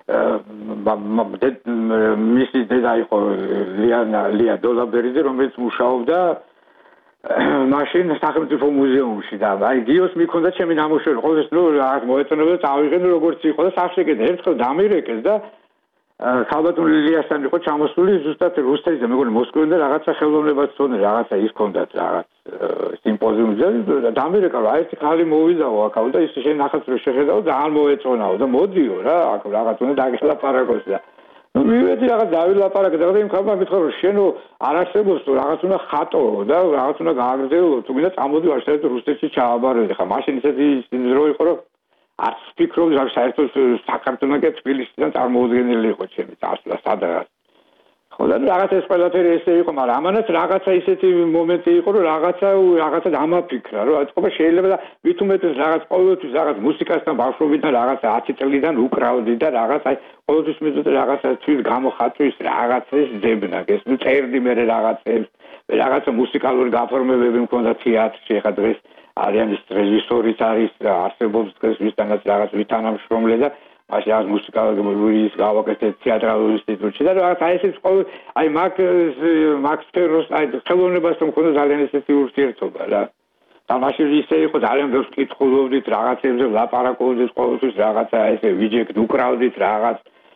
მისი დედა იყო ლია დოლაბერიძე, რომელიც მუშაობდა მაშინ სახელმწიფო მუზეუმში და აი გიოს მიქონდა ჩემი ნამუშევარი, ყოველთვის რაღაც მოეწონება და წავიღე როგორც იყო და სახში კიდე ერთხელ დამირეკეს და ქალბატონ ლილიასთან იყო ჩამოსული ზუსტად რუსეთზე, მეგონი მოსკოვიდან და რაღაცა ხელოვნებას თონე, რაღაცა ის ჰქონდათ რაღაც სიმპოზიუმზე და დამირეკა, აი ეს ხალი მოვიდაო აქაო და ის შენ ახაც რო შეხედავ და არ მოეწონაო და მოდიო რა, აქ რაღაც უნდა დაგელაპარაკოს და ну მივედი რაღაც დავილაპარაკე და იმ ხალხმა მითხრა რომ შენო არ არსებობს თუ რაღაც უნდა ხატო და რაღაც უნდა გააგრძელო თუ მინდა წამოდი ვაშთერეთ რუსეთში ჩააბარეთ ხა მაშინ ისეთი დრო იყო რომ არც ფიქრობდი რომ საერთოდ საქართველოს და თბილისიდან წარმოუდგენელი იყო ჩემი წასვლა სადღაც ხო და რაღაც ეს ყველაფერი ესე იყო მაგრამ ამანაც რაღაცა ისეთი მომენტი იყო რომ რაღაცა დამაფიქრა რომ აწყობა შეიძლება და მით უმეტეს რაღაც ყოველთვის რაღაც მუსიკასთან ბავშვობიდან რაღაც 10 წლიდან უკრავდი და რაღაც აი ყოველთვის მეძებდი რაღაცა თვით გამოხატვის რაღაცის ძებნაგეს ნუ წერდი მე რაღაცა მუსიკალური გაფორმებები მქონდა თეატრში ხა დღეს არიან ის რეჟისორიც არის არსებობს დღეს ვისთანაც რაღაც ვითანამშრომლე და მაშინ ამ მუსიკალური გავაკეთეთ თეატრალურ ინსტიტუტში და რაღაც აი ეს ყოველ აი მაქს ფეროს აი ხელოვნებასთან მქონდა ძალიან ესეთი ურთიერთობა რა და მაშინ ისე იყო ძალიან ბევრს კითხულობდით რაღაცებზე ლაპარაკობდით ყოველთვის რაღაცა ესე ვიჯეკით უკრავდით რაღაც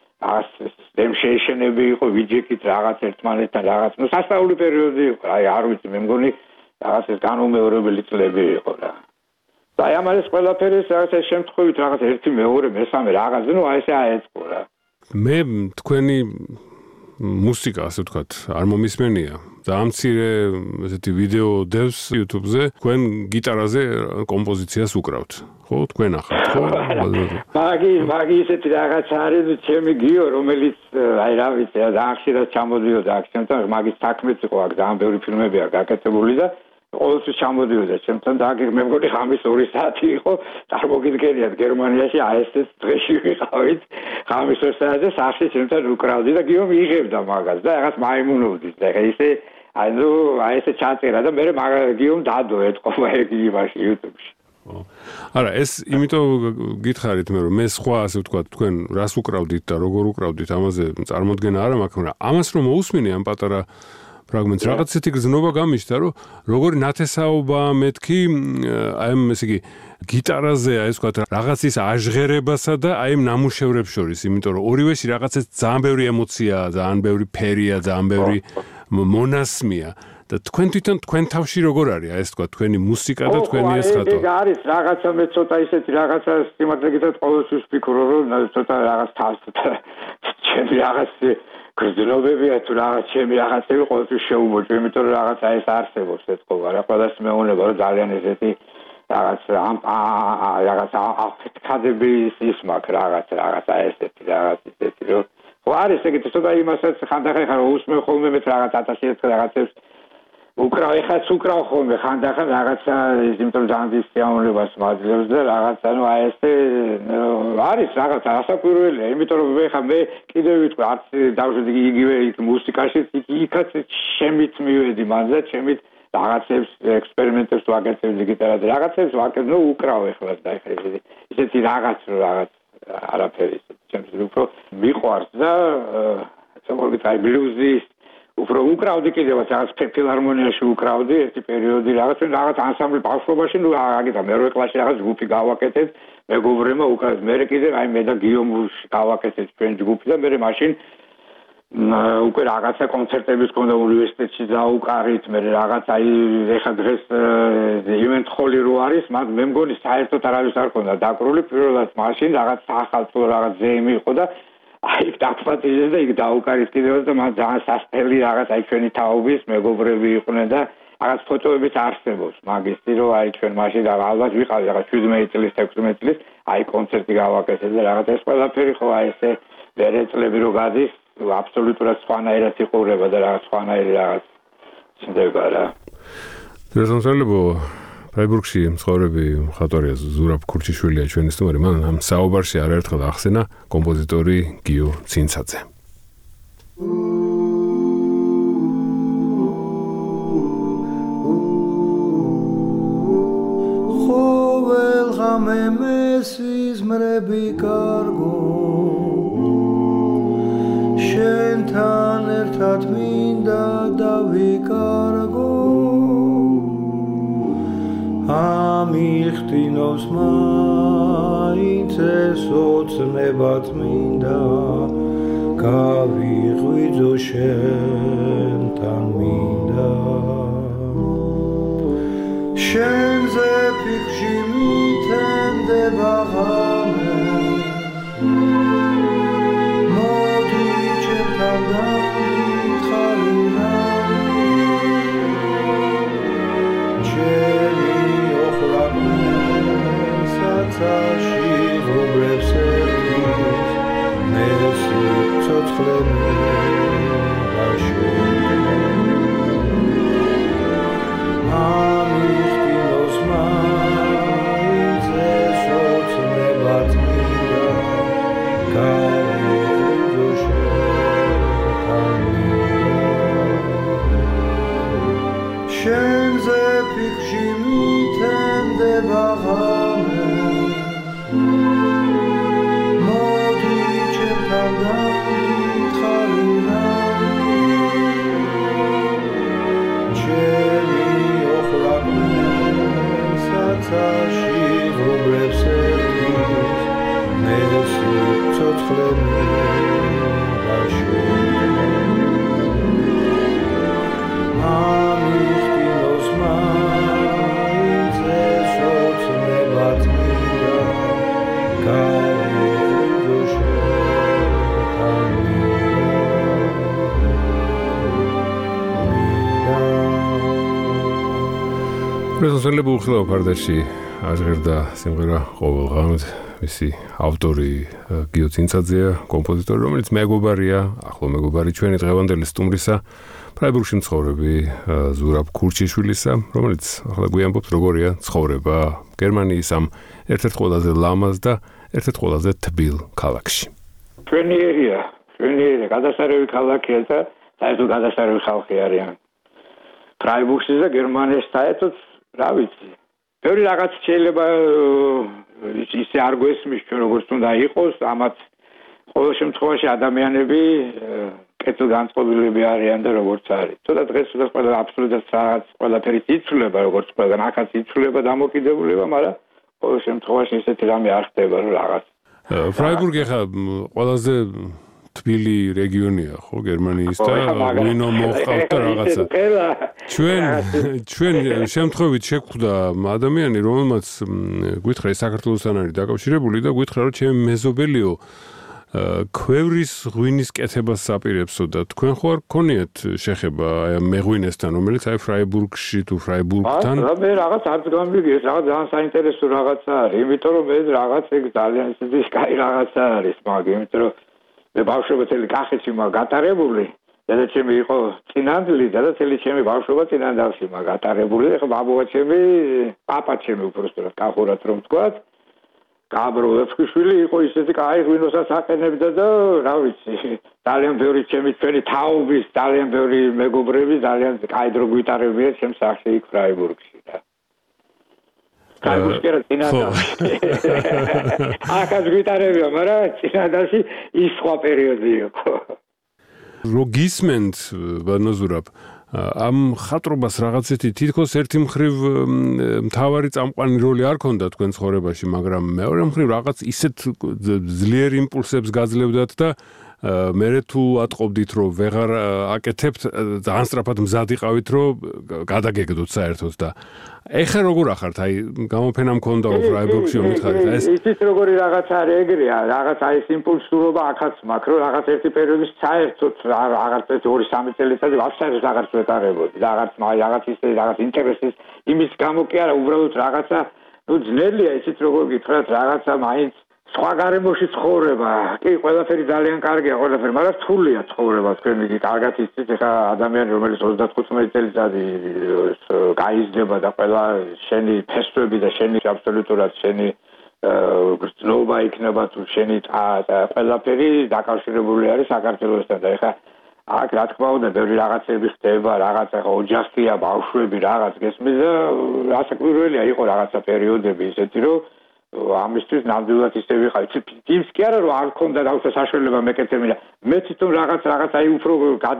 დემშეიშენები იყო ვიჯეკით რაღაც ერთმანეთთან რაღაც ნუ სასწაული პერიოდი იყო აი არ ვიცი მე მგონი რაღაც ეს განუმეორებელი წლები იყო რა და აი ამას ყველაფერი რაღაცა შემთხვევით რაღაც ერთი მეორე მესამე რაღაც ნუ აი ესე აეწყო რა მე თქვენი მუსიკა ასე ვთქვათ არ მომისმენია ძალიან მცირე ესეთი ვიდეო დევს YouTube-ზე თქვენ გიტარაზე კომპოზიციას უკრავთ ხო თქვენ ახლა ხო მაგი ესეთი რაღაც არის ჩემი გიო რომელიც აი რა ვიცი ძალიან ხშირად ჩამოდიოდა აქ ჩემთან მაგის საქმეც იყო აქ ძალიან ბევრი ფილმებია გაკეთებული და ყოველთვის ჩამოდიოდა ჩემთან და მე მგონი ხამის 2 საათი იყო წარმოგიდგენიათ გერმანიაში აი ეს დღეში ვიყავით ხამის 2 საათზე სახში ჩემთან უკრავდი და გიო მიიღებდა მაგას და რაღაც მაიმუნოვდით და ესე აი ნუ აი ესე ჩაწერა და მე გიომ დადო ეთყობა იმაში YouTube-ში არა ეს იმიტომ გითხარით მე რომ მე სხვა ასე ვთქვათ თქვენ რას უკრავდით და როგორ უკრავდით ამაზე წარმოდგენა არ მაქვს მაგრამ ამას რომ მოусმინე ამ პატარა ფრაგმენტს რაღაც ისეთი გზნობა გამიშთა რომ როგორი ნათესაობა მეთქი აი ამ ესე იგი გიტარაზე აი ეს ვთქვათ რაღაცის აჟღერებასა და აი ამ ნამუშევრებს შორის იმიტომ რომ ორივეში რაღაცას ძალიან ბევრი ემოციაა ძალიან ბევრი ფერია ძალიან ბევრი მონასმია და თქვენ თვითონ თქვენ თავში როგორ არის აი ეს თქვა თქვენი მუსიკა და თქვენი ეს ხატვა ეს არის რაღაცა მე ცოტა ისეთი რაღაცა სიმართლე გითხრათ ყოველთვის ვფიქრობ რომ ცოტა რაღაც თავს ჩემი რაღაც გრძნობებია თუ რაღაც ჩემი რაღაცები ყოველთვის შეუმოჭ იმიტომ რომ რაღაცა ეს არსებობს ეთქობა რა ყველას მეუბნება რომ ძალიან ესეთი რაღაც რაღაცა აფეთქადების ის მაქვს რაღაცა ესეთი რომ ხო არის ეგეთი ცოტა იმასაც ხანდახან ხარ უსმენ ხოლმე მე რაღაც 1000 რაღაცებს უკრავ ხოლმე ხანდახან რაღაცა იმიტომ ძალიან ის სიამოვნებას მაძლევს და რაღაცა ნუ აი ესე არის რაღაცა ასაკვირველია იმიტომ რომ მე კიდევ ვიტყვი არც დავშვედი იგივე მუსიკაში იქაც შემით მივედი მანზე ჩემით რაღაცებს ექსპერიმენტებს ვაკეთებდი გიტარაზე რაღაცებს ვაკეთებ ნუ უკრავ ეხლა და ეხლა ისეთი რაღაც არაფერი ჩემს უფრო მიყვარს და სწორედ აი ბლუზის უფრო უკრავდი კიდევაც რაღაც ფილარმონიაში უკრავდი ერთი პერიოდი რაღაც ანსამბლი ბავშვობაში ნუ აგეთა მე-8 კლასში რაღაც ჯგუფი გავაკეთეთ მეგობრებმა უკრავეთ მე კიდე აი მე და გიომუში გავაკეთეთ ჩვენ ჯგუფი და მე მაშინ უკვე რაღაცა კონცერტების ქონდა უნივერსიტეტში დაუკარით მე რაღაც აი ეხა დღეს ივენთ ხოლი რო არის მაგ მე მგონი საერთოდ არავის არ ქონდა დაკრული პირველად მაშინ რაღაც ახალწლო რაღაც ზეიმი იყო და აი დაგფატიჟე და იქ დაუკარით კიდევ და მან ძალიან სასწრაფი რაღაც აი ჩვენი თაობის მეგობრები იყვნენ და რაღაც ფოტოებიც არსებობს მაგისტი რომ აი ჩვენ მაშინ და ალბათ ვიყავი რაღაც 17 წლის 16 წლის აი კონცერტი გავაკეთეთ და რაღაც ეს ყველაფერი ხო აი ესე ვერეწლები რო გადის აბსოლუტურად სხვანაირად იყურება და რაღაც სხვანაირი რაღაც ცდება რა დასამსრებო ფრაიბურგში მცხოვრები მხატვარია ზურაბ ქურჩიშვილია ჩვენი სტუმარი მან ამ საუბარში არაერთხელ ახსენა კომპოზიტორი გიო ცინცაძე ხოველ ღამე მესიზმრები კარგო შენთან ერთად მინდა დავიკარგო ამიხტინოს მაინც ეს ოცნებად მინდა გავიღვიძო შენთან მინდა შენზე ფიქრში მითენდება ღამე მოდი საწაში ღრუბლებს ერთვის მესი ცოცხლები ამიხტინოს მაინც ეს ოცნებად მინდა გაიღვიძო შენზე ფიქრში მითენდება ღამე მოდი ჩემთან დამითხარი საწაში ღრუბლებს ერთვის მესი ცოცხლები ამიხტინოს მაინც ეს ოცნებად მინდა გაიღვიძო შენთან პრეზენტაცია უხილავ ფარდაში აღერდა სიმღერა ყოველღამე მისი ავტორი გიო წინცაძეა კომპოზიტორი რომელიც მეგობარია ახლო მეგობარი ჩვენი დღევანდელი სტუმრისა ფრაიბურგში მცხოვრები ზურაბ ქურჩიშვილისა რომელიც ახლა გვიამბობს როგორია ცხოვრება გერმანიის ამ ერთ-ერთ ყველაზე ლამაზ და ერთ-ერთ ყველაზე თბილ ქალაქში ჩვენიერია გადასარევი ქალაქია და საერთოდ გადასარევი ხალხი არიან ფრაიბურგში და გერმანიის საერთოდ რა ვიცი ბევრი რაღაც შეიძლება ისე არ გვესმის ჩვენ როგორც უნდა იყოს ამათ ყოველ შემთხვევაში ადამიანები კეთილგანწყობილები არიან და როგორც არის ცოტა დღეს ყველა აბსოლუტურად რაღაც ყველაფერი იცვლება როგორც ყველგან ახაც იცვლება დამოკიდებულება მაგრამ ყოველ შემთხვევაში ისეთი რამე არ ხდება რომ რაღაც ფრაიბურგი ხა ყველაზე თბილი რეგიონია ხო გერმანიის და ვინო მოხავთ და რაღაცა ჩვენ შემთხვევით შეგვხვდა ადამიანი რომელმაც გითხრა საქართველოსთან არის დაკავშირებული და გითხრა რომ ჩემი მეზობელიო ქვევრის ღვინის კეთებას საპირებსო და თქვენ ხო არ გქონიათ შეხება აი მეღვინესთან რომელიც აი ფრაიბურგში თუ ფრაიბურგთან მე რაღაც არც გამიგეს რაღაც ძალიან საინტერესო რაღაცა არის იმიტომ რომ მე რაღაც ეგ ძალიან ისეთი კაი რაღაცა არის მაგრამ იმიტომ რომ მე ბავშვობა წელი კახეთში მაგატარებული დედაჩემი იყო წინანდლი და წელი ჩემი ბავშვობა წინანდალში მაგატარებული ეხლა ბაბუა ჩემი პაპა ჩემი უბრალოდ კახურად რომ ვთქვათ გაბრო ლეფშვილი იყო ისეთი კაი ღვინოსაც აყენებდა და რა ვიცი ძალიან ბევრი ჩემი ჩვენი თაობის ძალიან ბევრი მეგობრები ძალიან კაი დრო გვიტარებია ჩემს სახში იქ ფრაიბურგში და კაიბურგში წინანდალში ახაც გვიტარებია მაგრამ წინანდალში ის სხვა პერიოდი იყო რო გისმენთ ბანოზურაბ ამ ხატრობას რაღაცეთი თითქოს ერთი მხრივ მთავარი წამყვანი როლი არ ქონდა თქვენ ცხოვრებაში მაგრამ მეორე მხრივ რაღაც ისეთ ძლიერ იმპულსებს გაძლევდათ და მერე თუ ატყობდით რომ ვეღარ აკეთებთ ძალიან სწრაფად მზად იყავით რომ გადაგეგდოთ საერთოდ და ეხლა როგორ ახართ აი გამოფენა მქონდა ფრაიბურგში მითხარით ეს იცით როგორი რაღაც არის ეგრეა რაღაც აი ეს იმპულსურობა ახაც მაქვს რომ რაღაც ერთი პერიოდის საერთოდ რაღაც 2-3 წელიწადი ვაფშე რაღაც ვეტარებოდი რაღაც ისე რაღაც ინტერესის იმის გამო კი არა უბრალოდ რაღაცა ნუ ძნელია იცით როგორ გითხრათ რაღაცა მაინც სხვა გარემოში ცხოვრება კი ყველაფერი ძალიან კარგია ყველაფერი მაგრამ რთულია ცხოვრება თქვენ იგი კარგად იცით ეხა ადამიანი რომელიც 35 წელიწადი გაიზრდება და ყველა შენი ფესვები და შენი აბსოლუტურად შენი გრძნობა იქნება თუ შენი ყველაფერი დაკავშირებული არის საქართველოსთან და ეხა აქ რა თქმა უნდა ბევრი რაღაცები ხდება რაღაცა ოჯახია ბავშვები რაღაც გესმის და ასაკვირველია იყო რაღაცა პერიოდები ისეთი რომ ამისთვის ნამდვილად ისე ვიყავ. ის კი არა რომ არ ქონდა რაღაცა საშუალება მეკეთებინა. მე თვითონ რაღაც აი უფრო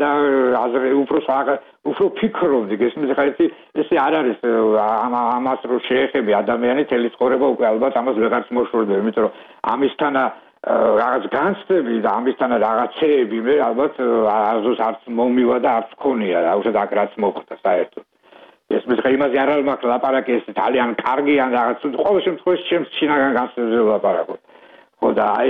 უფრო ფიქრობდი, გესმის ხა ესე არ არის ამას რო შეეხები ადამიანი თელი ცხოვრება უკვე ალბათ ამას ვეღარც მოშორდება, იმიტომ რომ ამისთანა რაღაც განცდები და ამისთანა რაღაცეები მე ალბათ არც მომივა და არც ქონია, აუცილებლად აქ რაც მოხდა საერთოდ. ეს მე იმაზე არ მაქვს ლაპარაკი ეს ძალიან კარგი ან რაღაც ყოველ შემთხვევაში ჩემს შინაგან განსხვავებაზე ლაპარაკობ. ხო და აი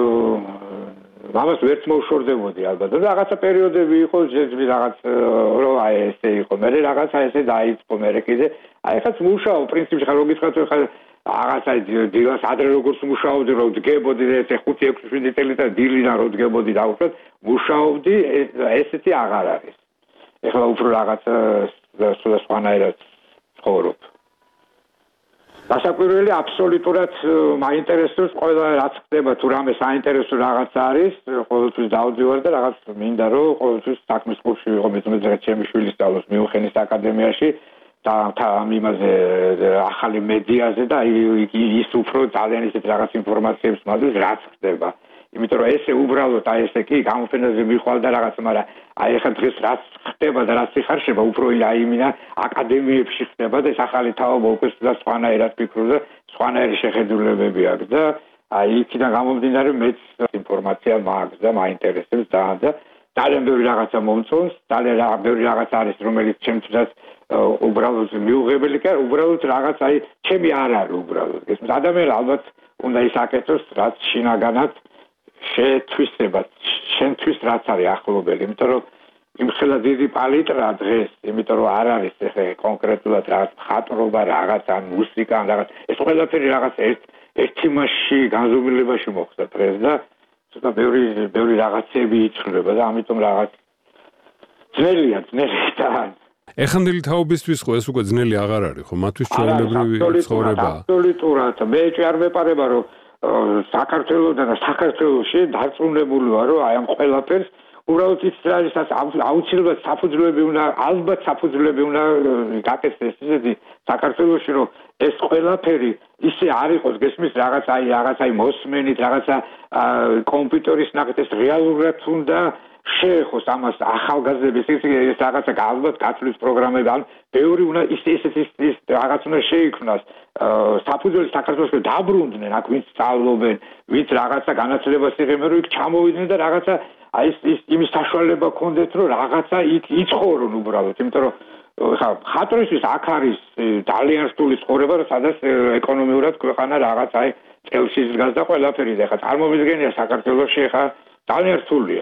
ამას ვერც მოუშორდებოდი ალბათ. და რაღაცა პერიოდები იყო შეიძლება რაღაც რო აი ესე იყო. მე რაღაცა ესე დაიწყო მე კიდე აი ხაც მუშაობ პრინციპში ხარ რო გითხრათ ხარ რაღაცა დილას ადრე როგორც მუშაობდი, რომ დგებოდი 5-6 წელი და დილიდან რომ დგებოდი დაუშვათ, მუშაობდი, ესეთი აღარ არის. ეხლა უფრო რაღაცა სხვანაირად ცხოვრობ. დასაკვირველი აბსოლუტურად მაინტერესებს ყველა რაც ხდება თუ რამე საინტერესო რაღაც არის, ყოველთვის დავდივარ და რაღაც მინდა რომ ყოველთვის საქმის კურსში ვიყო, მეც ჩემი შვილი სწავლობს მიუნხენის აკადემიაში და ამ იმაზე ახალი მედიაზე და ის უფრო ძალიან ისეთ რაღაც ინფორმაციებს მაძლევს რაც ხდება. იმიტომ რომ ესე უბრალოდ ესე კი გამოფენაზე მიხვალ და რაღაც, მაგრამ ეხლა დღეს რაც ხდება და რაც იხარშება, უფრო იმინა აკადემიებში ხდება და ეს ახალი თაობა უკვე სხვანაირად ფიქრობს და სხვანაირი შეხედულებები აქვს და იქიდან გამომდინარე მეც ინფორმაცია მაქვს და მაინტერესებს და ძალიან ბევრი რაღაცა მომწონს, ძალიან ბევრი რაღაც არის, რომელიც ჩემთვისაც უბრალოდ მიუღებელი კი არა, უბრალოდ რაღაც ჩემი არ არის უბრალოდ. ეს ადამიანი ალბათ უნდა ის აკეთოს, რაც შინაგანად შეთვისება, შენთვის რაც არის ახლობელი, იმიტომ რომ იმხელა დიდი პალიტრა დღეს, იმიტომ რომ არ არის ეხლა კონკრეტულად რაღაც მხატვრობა, რაღაც ან მუსიკა, რაღაც ეს ყველაფერი რაღაც ერთი მასში განზომილებაში მოხდა დღეს და ცოტა ბევრი რაღაცები იცვლება და ამიტომ რაღაც ძნელია და ეხანდელი თაობისთვის ხო ეს უკვე ძნელი აღარ არის ხო მათთვის ჩვეულებრივი ცხოვრება აბსოლუტურად მე არ მეპარება რომ საქართველოსთან და საქართველოში დარწმუნებული ვარ რომ აი ამ ყველაფერს უბრალოდ ის არის აუცილებლად საფუძვლები უნდა ალბათ საფუძვლები უნდა გაკეთდეს ისეთი საქართველოში რომ ეს ყველაფერი ისე არ იყოს გესმის რაღაცა მოსმენით რაღაცა კომპიუტერის ნახეთ ეს რეალურად უნდა შეეხოს ამას ახალგაზრდების ეს რაღაცა ალბათ გაცვლის პროგრამები ან ბევრი უნდა ისეთი რაღაც უნდა შეიქმნას საფუძველი საქართველოში დაბრუნდნენ აქ ვინც სწავლობენ ვინც რაღაცა განათლებას იღებენ რომ იქ ჩამოვიდნენ და რაღაცა აი ეს იმის საშუალება ქონდეთ რომ რაღაცა იქ იცხოვრონ უბრალოდ იმიტომ რომ ხა ხატრისთვის აქ არის ძალიან რთული ცხოვრება რომ სადაც ეკონომიურად ქვეყანა რაღაც აი წელში დგას და ყველაფერი და ხა წარმომიდგენია საქართველოში ხა ძალიან რთულია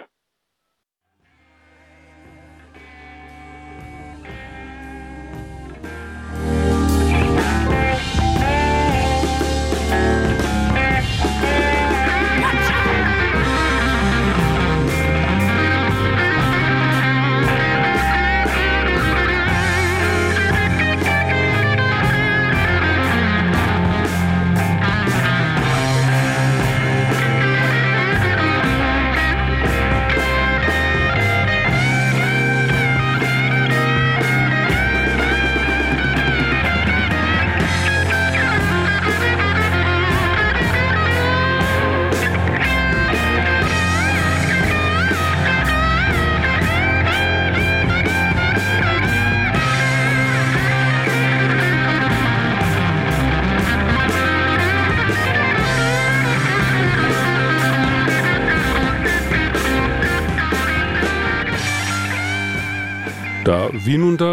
და ვინ უნდა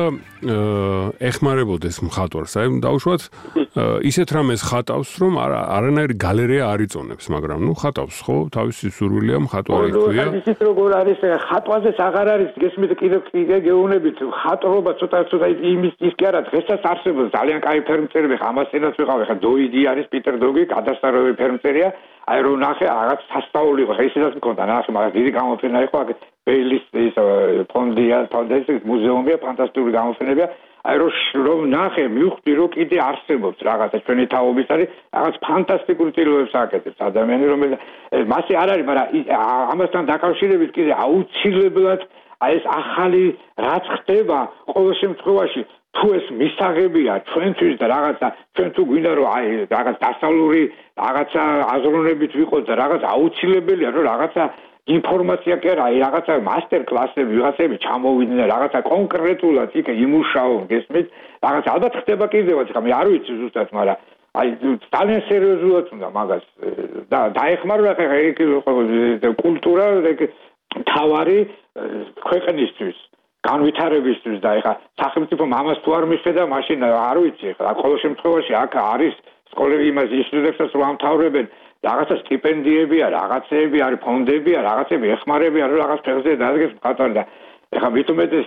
ეხმარებოდეს მხატვარს? აი დაუშვათ ისეთ რამეს ხატავს, რომ არანაირი გალერეა არ იწონებს, მაგრამ ნუ ხატავს ხო, თავისი სურვილია მხატვარი ქვია. ისიც როგორ არის ხატვაზეც აღარ არის გესმით კიდე გეუბნებით ხატრობა ცოტა იმის ის კი არა დღესაც არსებობს ძალიან კაი ფერმწერები ამასენაც ვიყავ ხა დოიდი არის პიტერ დოგი გადასწრებული ფერმწერია აი რომ ნახე რაღაც სასწაული იყო ხა ისედაც მქონდა ნახე მაგრამ დიდი გამოფენა იყო აქ ბეილის ის ფონდაციის მუზეუმია ფანტასტიკური გამოფენებია აი რომ ნახე მივხვდი რომ კიდე არსებობს რაღაცა ჩვენი თაობის არის რაღაც ფანტასტიკური ტილოებს აკეთებს ადამიანი რომელიც მასე არ არის მაგრამ ამასთან დაკავშირებით კიდე აუცილებლად აი ეს ახალი რაც ხდება ყოველ შემთხვევაში თუ ეს მისაღებია ჩვენთვის და რაღაცა ჩვენ თუ გვინდა რომ აი რაღაც დასავლური რაღაცა აზროვნებით ვიყოთ და რაღაც აუცილებელია რომ რაღაცა ინფორმაცია კი არა, აი რაღაცა მასტერ კლასები, ვიღაცები ჩამოვიდნენ, რაღაცა კონკრეტულად იქ იმუშაონ, გესმით? რაღაც ალბათ ხდება კიდევაც, ხა მე არ ვიცი ზუსტად, მაგრამ აი ძალიან სერიოზულად უნდა მაგას და დაეხმარება ხა ეგ კულტურა, ეგ თავარი ქვეყნისთვის, განვითარებისთვის და ეხა სახელმწიფო ამას თუ არ მიხედა, მაშინ არ ვიცი, ხა ყოველ შემთხვევაში აქ არის სკოლები იმას ისტუდენტებს რომ ამთავრებენ რაღაცა სტიპენდიებია, რაღაცეები არის, ფონდებია, რაღაცები ეხმარებიან, რომ რაღაც ფეხზე დადგეს მხატვარი და ეხლა მithumetes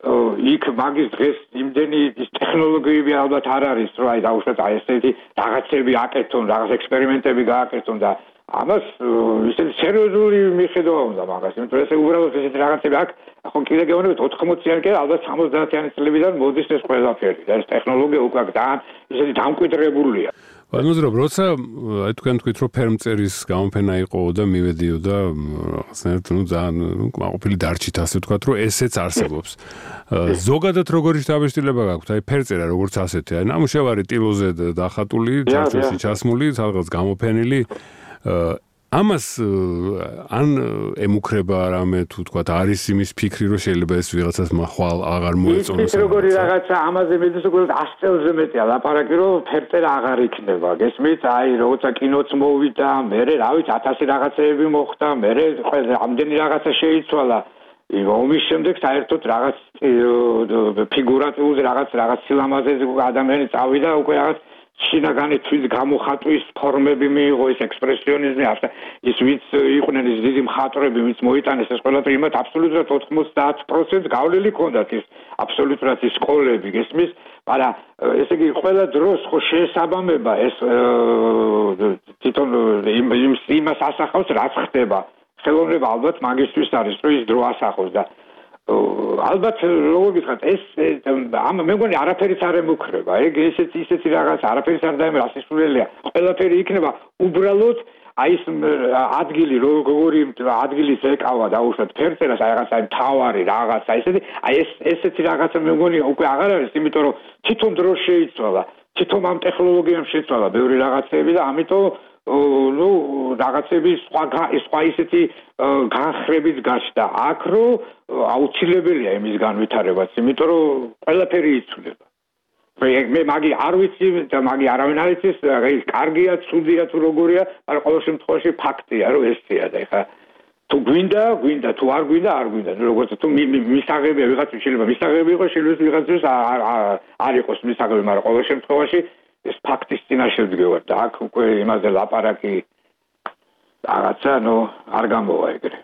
იქ მაგის დღეს იმდენი ის ტექნოლოგიები ალბათ არ არის, რომ აი დაუშვათ აი ესეთი რაღაცები აკეთონ, რაღაც ექსპერიმენტები გააკეთონ და ამას ისეთი სერიოზული მიხედვა უნდა მაგას, იმიტომ რომ ესე უბრალოდ ესეთი რაღაცები აქ ხო კიდე გეუბნებით 80-იანი კი ალბათ 70-იანი წლებიდან მოდის ეს ყველაფერი და ეს ტექნოლოგია უკვე ძალიან ისეთი დამკვიდრებულია. ვანუზრობ, როცა აი თქვენ თქვით, რომ ფერმწერის გამოფენა იყო და მივედიოდა რაღაცნაირად ძალიან მაყოფილი დარჩით ასე ვთქვათ, რომ ესეც არსებობს. ზოგადად როგორი შთაბეჭდილება გაქვთ? აი ფერწერა როგორც ასეთი, აი ნამუშევარი ტილოზე დახატული, ჩარჩოში ჩასმული, სადღაც გამოფენილი. ამას ან ემუქრება რამე თუ თქვათ არის იმის ფიქრი რომ შეიძლება ეს ვიღაცას ხვალ აღარ მოეწონოს. ის როგორი რაღაცა ამაზე მეძს უკვე 100 წელზე მეტია ლაპარაკი რომ ფერწერა აღარ იქნება. გესმით? აი როცა კინოც მოვიდა, მე რა ვიცი 1000 რაღაცეები მოხდა, მე ამდენი რაღაცა შეიცვალა. ომის შემდეგ საერთოდ რაღაც ფიგურატიულ რაღაც სილამაზეზე ადამიანი წავიდა უკვე რაღაც შინაგანი თვლის გამოხატვის ფორმები მიიღო ეს ექსპრესიონიზმი ახლა ის ვინც იყვნენ ის დიდი მხატვრები ვინც მოიტანეს ეს ყველაფერი იმათ აბსოლუტურად 90% გავლილი ჰქონდათ ის აბსოლუტურად ის სკოლები გესმის მაგრამ ესე იგი ყველა დროს ხო შეესაბამება ეს თვითონ იმას ასახავს რაც ხდება ხელოვნება ალბათ მაგისტრის არის რომ ის დრო ასახოს და ალბათ როგორ გითხრათ ეს მე მგონი არაფერიც არ ემუქრება ეგ ისეთი რაღაც არაფერიც არ დაემერა სასურველია ყველაფერი იქნება უბრალოდ აი ეს ადგილი როგორი ადგილის ეკავა დაუშვათ ფერწერას აი რაღაცა თავარი რაღაცა აი ესეთი რაღაცა მე მგონი უკვე აღარ არის იმიტომ რომ თვითონ დრო შეიცვალა თვითონ ამ ტექნოლოგიამ შეიცვალა ბევრი რაღაცები და ამიტომ ну რაღაცები სხვა ისეთი განხრებით გაჩნდა აქ რომ აუცილებელია იმის განვითარებაც იმიტომ რომ ყველაფერი იცვლება მე მაგი არ ვიცი და მაგი არავინ არ იცის ეს კარგია ცუდია თუ როგორია მაგრამ ყოველ შემთხვევაში ფაქტია რომ ესეა და ეხა თუ გვინდა თუ არ გვინდა როგორც თუ მისაღებია ვიღაც შეიძლება მისაღები იყოს შეიძლება ვიღაცას არ იყოს მისაღები მაგრამ ყოველ შემთხვევაში ეს ფაქტის წინაშე ვდგევარ და აქ უკვე იმაზე ლაპარაკი რაღაცა ნუ არ გამოვა ეგრე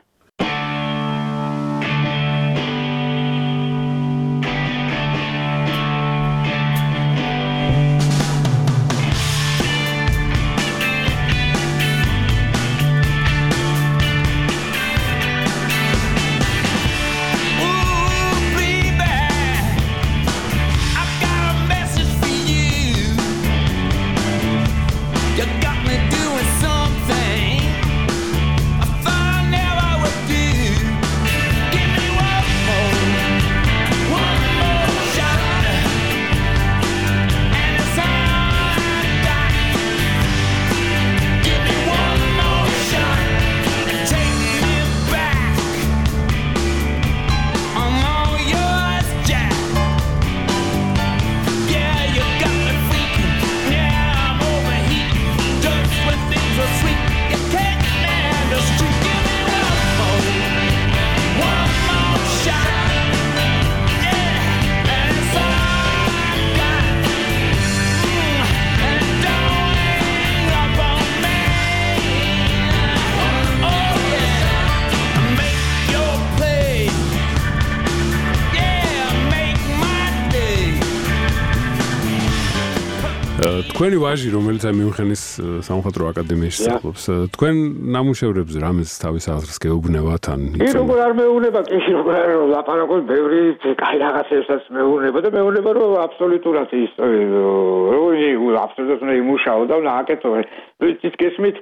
თქვენი ვაჟი რომელიც აი მიუნხენის სამხატვრო აკადემიაში სწავლობს თქვენ ნამუშევრებს რამეს თავის აზრს გეუბნებათ ან იცით როგორ არ მეუბნება კი როგორ არ ლაპარაკობ ბევრი კაი რაღაცებსაც მეუბნება და მეუბნება რომ აბსოლუტურად ის როგორი აბსოლუტურად იმუშაო და აკეთო ის გესმით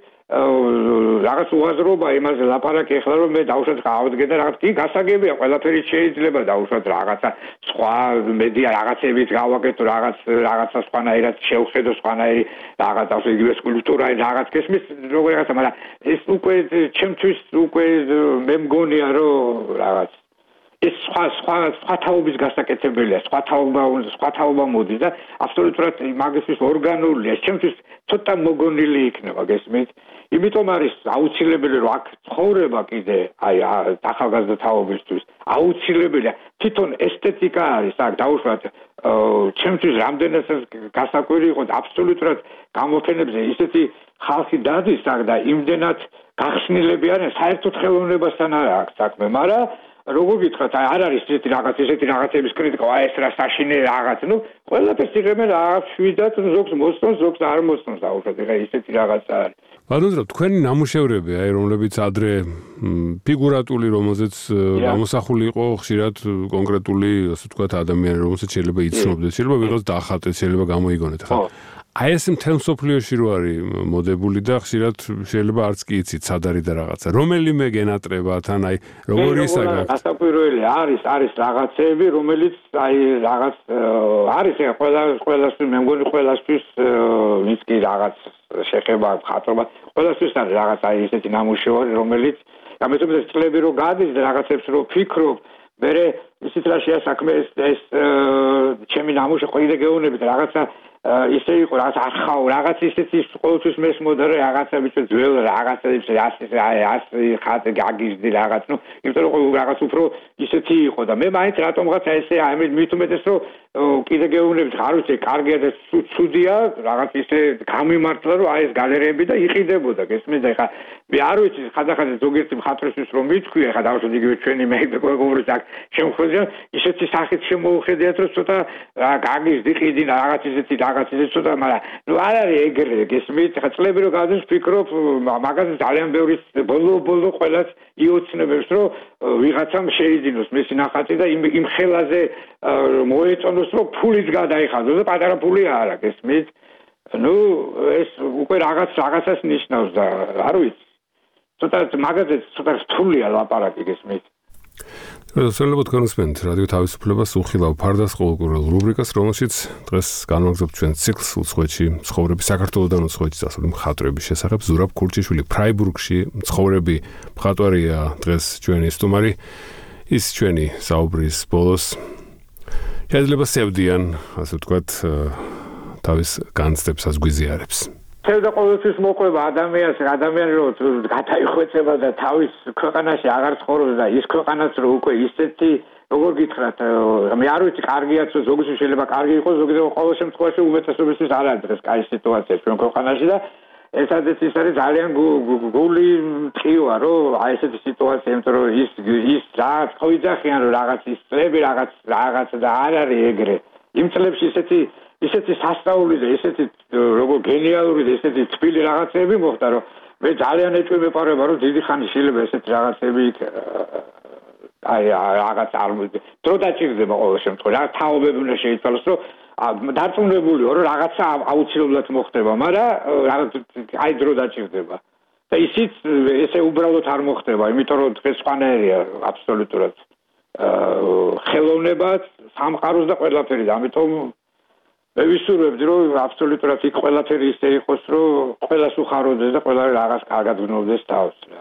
რაღაც უაზრობა იმაზე ლაპარაკი ახლა რომ მე დავუშვათ გავდგე და რაღაც კი გასაგებია ყველაფერი შეიძლება დავუშვათ რაღაცა სხვა მედია რაღაცებით გავაკეთო რაღაცა სხვანაირად შევხედო სხვანაირი რაღაც ასე იგივე სკულპტურა რაღაც გესმის როგორ რაღაცა მაგრამ ეს უკვე ჩემთვის უკვე მე მგონია რომ რაღაც ეს სხვა თაობის გასაკეთებელია სხვა თაობა მოდის და აბსოლუტურად მაგისთვის ორგანულია ჩემთვის ცოტა მოგონილი იქნება გესმით იმიტომ არის აუცილებელი რომ აქ ცხოვრება კიდე აი ახალგაზრდა თაობისთვის აუცილებელია თვითონ ესთეტიკა არის აქ დაუშვათ ჩემთვის რამდენადაც გასაკვირი იყო აბსოლუტურად გამოფენებზე ისეთი ხალხი დადის აქ და იმდენად გახსნილები არიან საერთოდ ხელოვნებასთან არ აქვს საქმე მაგრამ როგორ გითხრათ, არ არის ესეთი რაღაცების კრიტიკა, ეს რა საშინე რაღაც, ყველაფერს იღებენ რაღაც შვიდად, ზოგს მოსწონს, ზოგს არ მოსწონს, აუცილებლად ეხა ისეთი რაღაცა არის. ბატონო, თქვენი ნამუშევრები, რომლებიც ადრე ფიგურატული, რომელზეც გამოსახული იყო ხშირად კონკრეტული, ასე ვთქვათ, ადამიანი, რომელსაც შეიძლება იცნობდეს, შეიძლება ვიღაც დაახატეთ, შეიძლება გამოიგონეთ, ხა? აი ეს მთელ მსოფლიოში რო არის მოდებული და ხშირად შეიძლება არც კი იცით სად არის და რაღაცა. რომელიმე გენატრება თან აი როგორი საგაკ. ასაკვირველი არის რაღაცეები, რომელიც აი რაღაც არის ყველასთვის მე მგონი ყველასთვის ვინც კი რაღაც შეხება ხატრობა ყველასთვის არის რაღაც აი ესეთი ნამუშევარი, რომელიც ამიტომ წლები რო გადის და რაღაცებს რო ფიქრობ, მერე ისიც რა შეასაქმე ეს ჩემი ნამუშევარი კიდე გეუბნებით რაღაცა ისე იყო რაღაც ახალ რაღაც ისეთი ყოველთვის მესმოდა რომ რაღაცა ბიჭო ძველ რაღაცებს ასე ხატი გაგიზდი რაღაც იმიტომ რომ რაღაც უფრო ისეთი იყო და მე მაინც რატომღაც ესე მით უმეტეს რომ კიდე გეუბნებით არ ვიცი კარგია და ცუდია რაღაც ისე გამიმართლა რომ აი ეს გალერეები და იყიდებოდა გესმის და ეხა მე არ ვიცი ხანდახან ზოგიერთი მხატვრისთვის რომ მithქვი ეხა დავუშვათ იგივე ჩვენი მე გოგობრიც აქ შემოხვედრა ისეთი სახით შემოუხედიათ რომ ცოტა გაგიზდი ყიდი რაღაც ისეთი რაღაც ისე ცოტა მაგრამ არ არის ეგრე გესმით ხა წლები რო გადის ვფიქრობ მაგაზე ძალიან ბევრი ბოლო ყველას იოცნებებს რომ ვიღაცამ შეიძინოს მისი ნახატი და იმ ხელაზე მოეწონოს რომ ფულიც გადაიხადოს და პატარა ფული არა გესმით ეს უკვე რაღაცას ნიშნავს და არ ვიცი ცოტა მაგაზე ცოტა რთულია ლაპარაკი გესმით შეიძლება თქვენ უსმენთ რადიო თავისუფლებას უხილავ ფარდას ყოველკვირეულ რუბრიკას, რომელშიც დღეს განვაგრძობთ ჩვენ ციკლს უცხოეთში მცხოვრები საქართველოდან უცხოეთში წასული მხატვრების შესახებ. ზურაბ ქურჩიშვილი ფრაიბურგში მცხოვრები მხატვარია დღეს ჩვენი სტუმარი. ის ჩვენი საუბრის ბოლოს შეიძლება სევდიან, ასე ვთქვათ, თავის განცდებსაც გვიზიარებს. და ყოველთვის მოყვება ადამიანი რო გადაიხვეწება და თავის ქვეყანაში აღარ ცხოვრობს და ის ქვეყანაც რო უკვე ისეთი როგორ გითხრათ მე არ ვიცი კარგიაც ზოგიერთი შეიძლება კარგი იყოს ზოგიერთი ყოველ შემთხვევაში უმეტესობისთვის არ არის დღეს კაი სიტუაცია ჩვენ ქვეყანაში და ესაც ის არის ძალიან გული მტკივა რომ აი ესეთი სიტუაცია იმიტომ რომ ის რაღაც ხოიძახიან რომ რაღაც ის წლები რაღაც და არ არის ეგრე იმ წლებში ისეთი სასწაული და ისეთი როგორ გენიალური და ისეთი თბილი რაღაცები მოხდა რომ მე ძალიან ეჭვი მეპარება რომ დიდი ხანი შეიძლება ესეთი რაღაცები აი რაღაც არ დრო დაჭირდება ყოველ შემთხვევაში რა თაობები უნდა შეიცვალოს რომ დარწმუნებულიო რომ რაღაცა აუცილებლად მოხდება მაგრამ აი დრო დაჭირდება და ისიც ესე უბრალოდ არ მოხდება იმიტომ რომ დღეს სხვანაირია აბსოლუტურად ხელოვნებაც სამყაროს და ყველაფერი და ამიტომ მე ვისურვებდი რომ აბსოლუტურად იქ ყველაფერი ისე იყოს რომ ყველას უხაროდეს და ყველა რაღაც კარგად გნოვდეს თავს რა.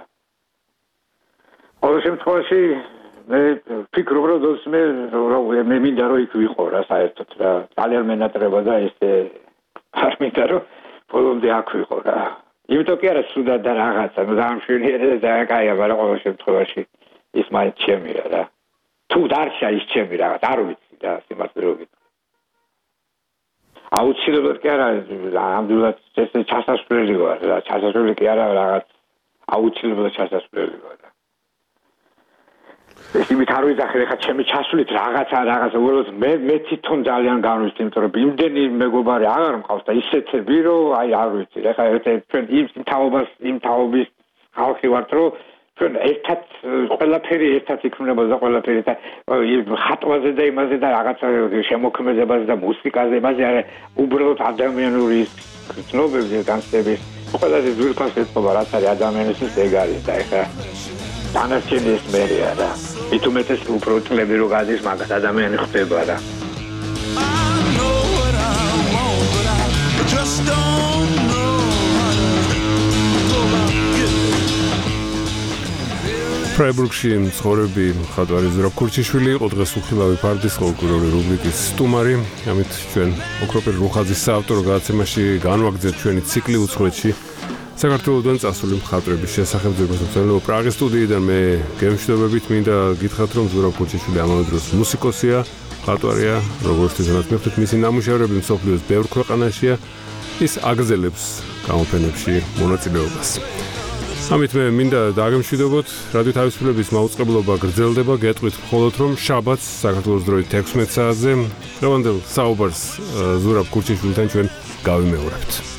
ყოველ შემთხვევაში მე ფიქრობ რომ მე მინდა რომ იქ ვიყო რა საერთოდ რა ძალიან მენატრება და ესე არ მინდა რომ ბოლომდე აქ ვიყო რა. იმიტომ კი არა სუდად და რაღაცა დაამშვენიერე და კაია მაგრამ ყოველ შემთხვევაში ის მაინც ჩემია რა. თუ დარჩა ის ჩემი რაღაც არ ვიცი და სიმართლე რომ აუცილებლად კი არა ამდენად ესე ჩასასვლელი ვარ რა ჩასასვლელი კი არა რაღაც აუცილებლად ჩასასვლელი ვარ ეს იმით არ ვიძახე ხა ჩემი ჩასვლით რაღაცა უბრალოდ მე თვითონ ძალიან განვიცდი იმიტომ რომ იმდენი მეგობარი აღარ მყავს და ისეთები რომ აი არ ვიცი ხა ჩვენ იმ თაობის ხალხი ვართ რომ ჩვენ ერთად ყველაფერი ერთად იქნებოდა და ყველაფერი და ხატვაზე და იმაზე და რაღაცა შემოქმედებაზე და მუსიკაზე იმაზე არა უბრალოდ ადამიანური ცნობები განცდების ყველაზე ძვირფას ეწყობა რაც არის ადამიანისთვის ეგ არის და ეხლა დანარჩენი ეს მერია რა მით უმეტეს უფრო წლები რო გადის მაგას ადამიანი ხდება რა ფრაიბურგში მცხოვრები მხატვარი ზურაბ ქურჩიშვილი იყო დღეს უხილავი ფარდის ყოველკვირეული რუბრიკის სტუმარი. ამით ჩვენ ოქროპირი რუხაძის საავტორო გადაცემაში განვაგრძეთ ჩვენი ციკლი უცხოეთში საქართველოდან წასული მხატვრების შესახებ ზოგადად პრაღის სტუდიიდან მე გემშვიდობებით მინდა გითხრათ რომ ზურაბ ქურჩიშვილი ამავე დროს მუსიკოსია, მხატვარია, როგორც თვითონაც მივხვდით მისი ნამუშევრები მსოფლიოს ბევრ ქვეყანაშია. ის აგრძელებს გამოფენებში მონაწილეობას. ამით მე მინდა დაგემშვიდობოთ, რადიო თავისუფლების მაუწყებლობა გრძელდება, გეტყვით მხოლოდ რომ შაბათს საქართველოს დროით 16 საათზე დღევანდელ საუბარს ზურაბ ქურჩიშვილთან ჩვენ გავიმეორებთ.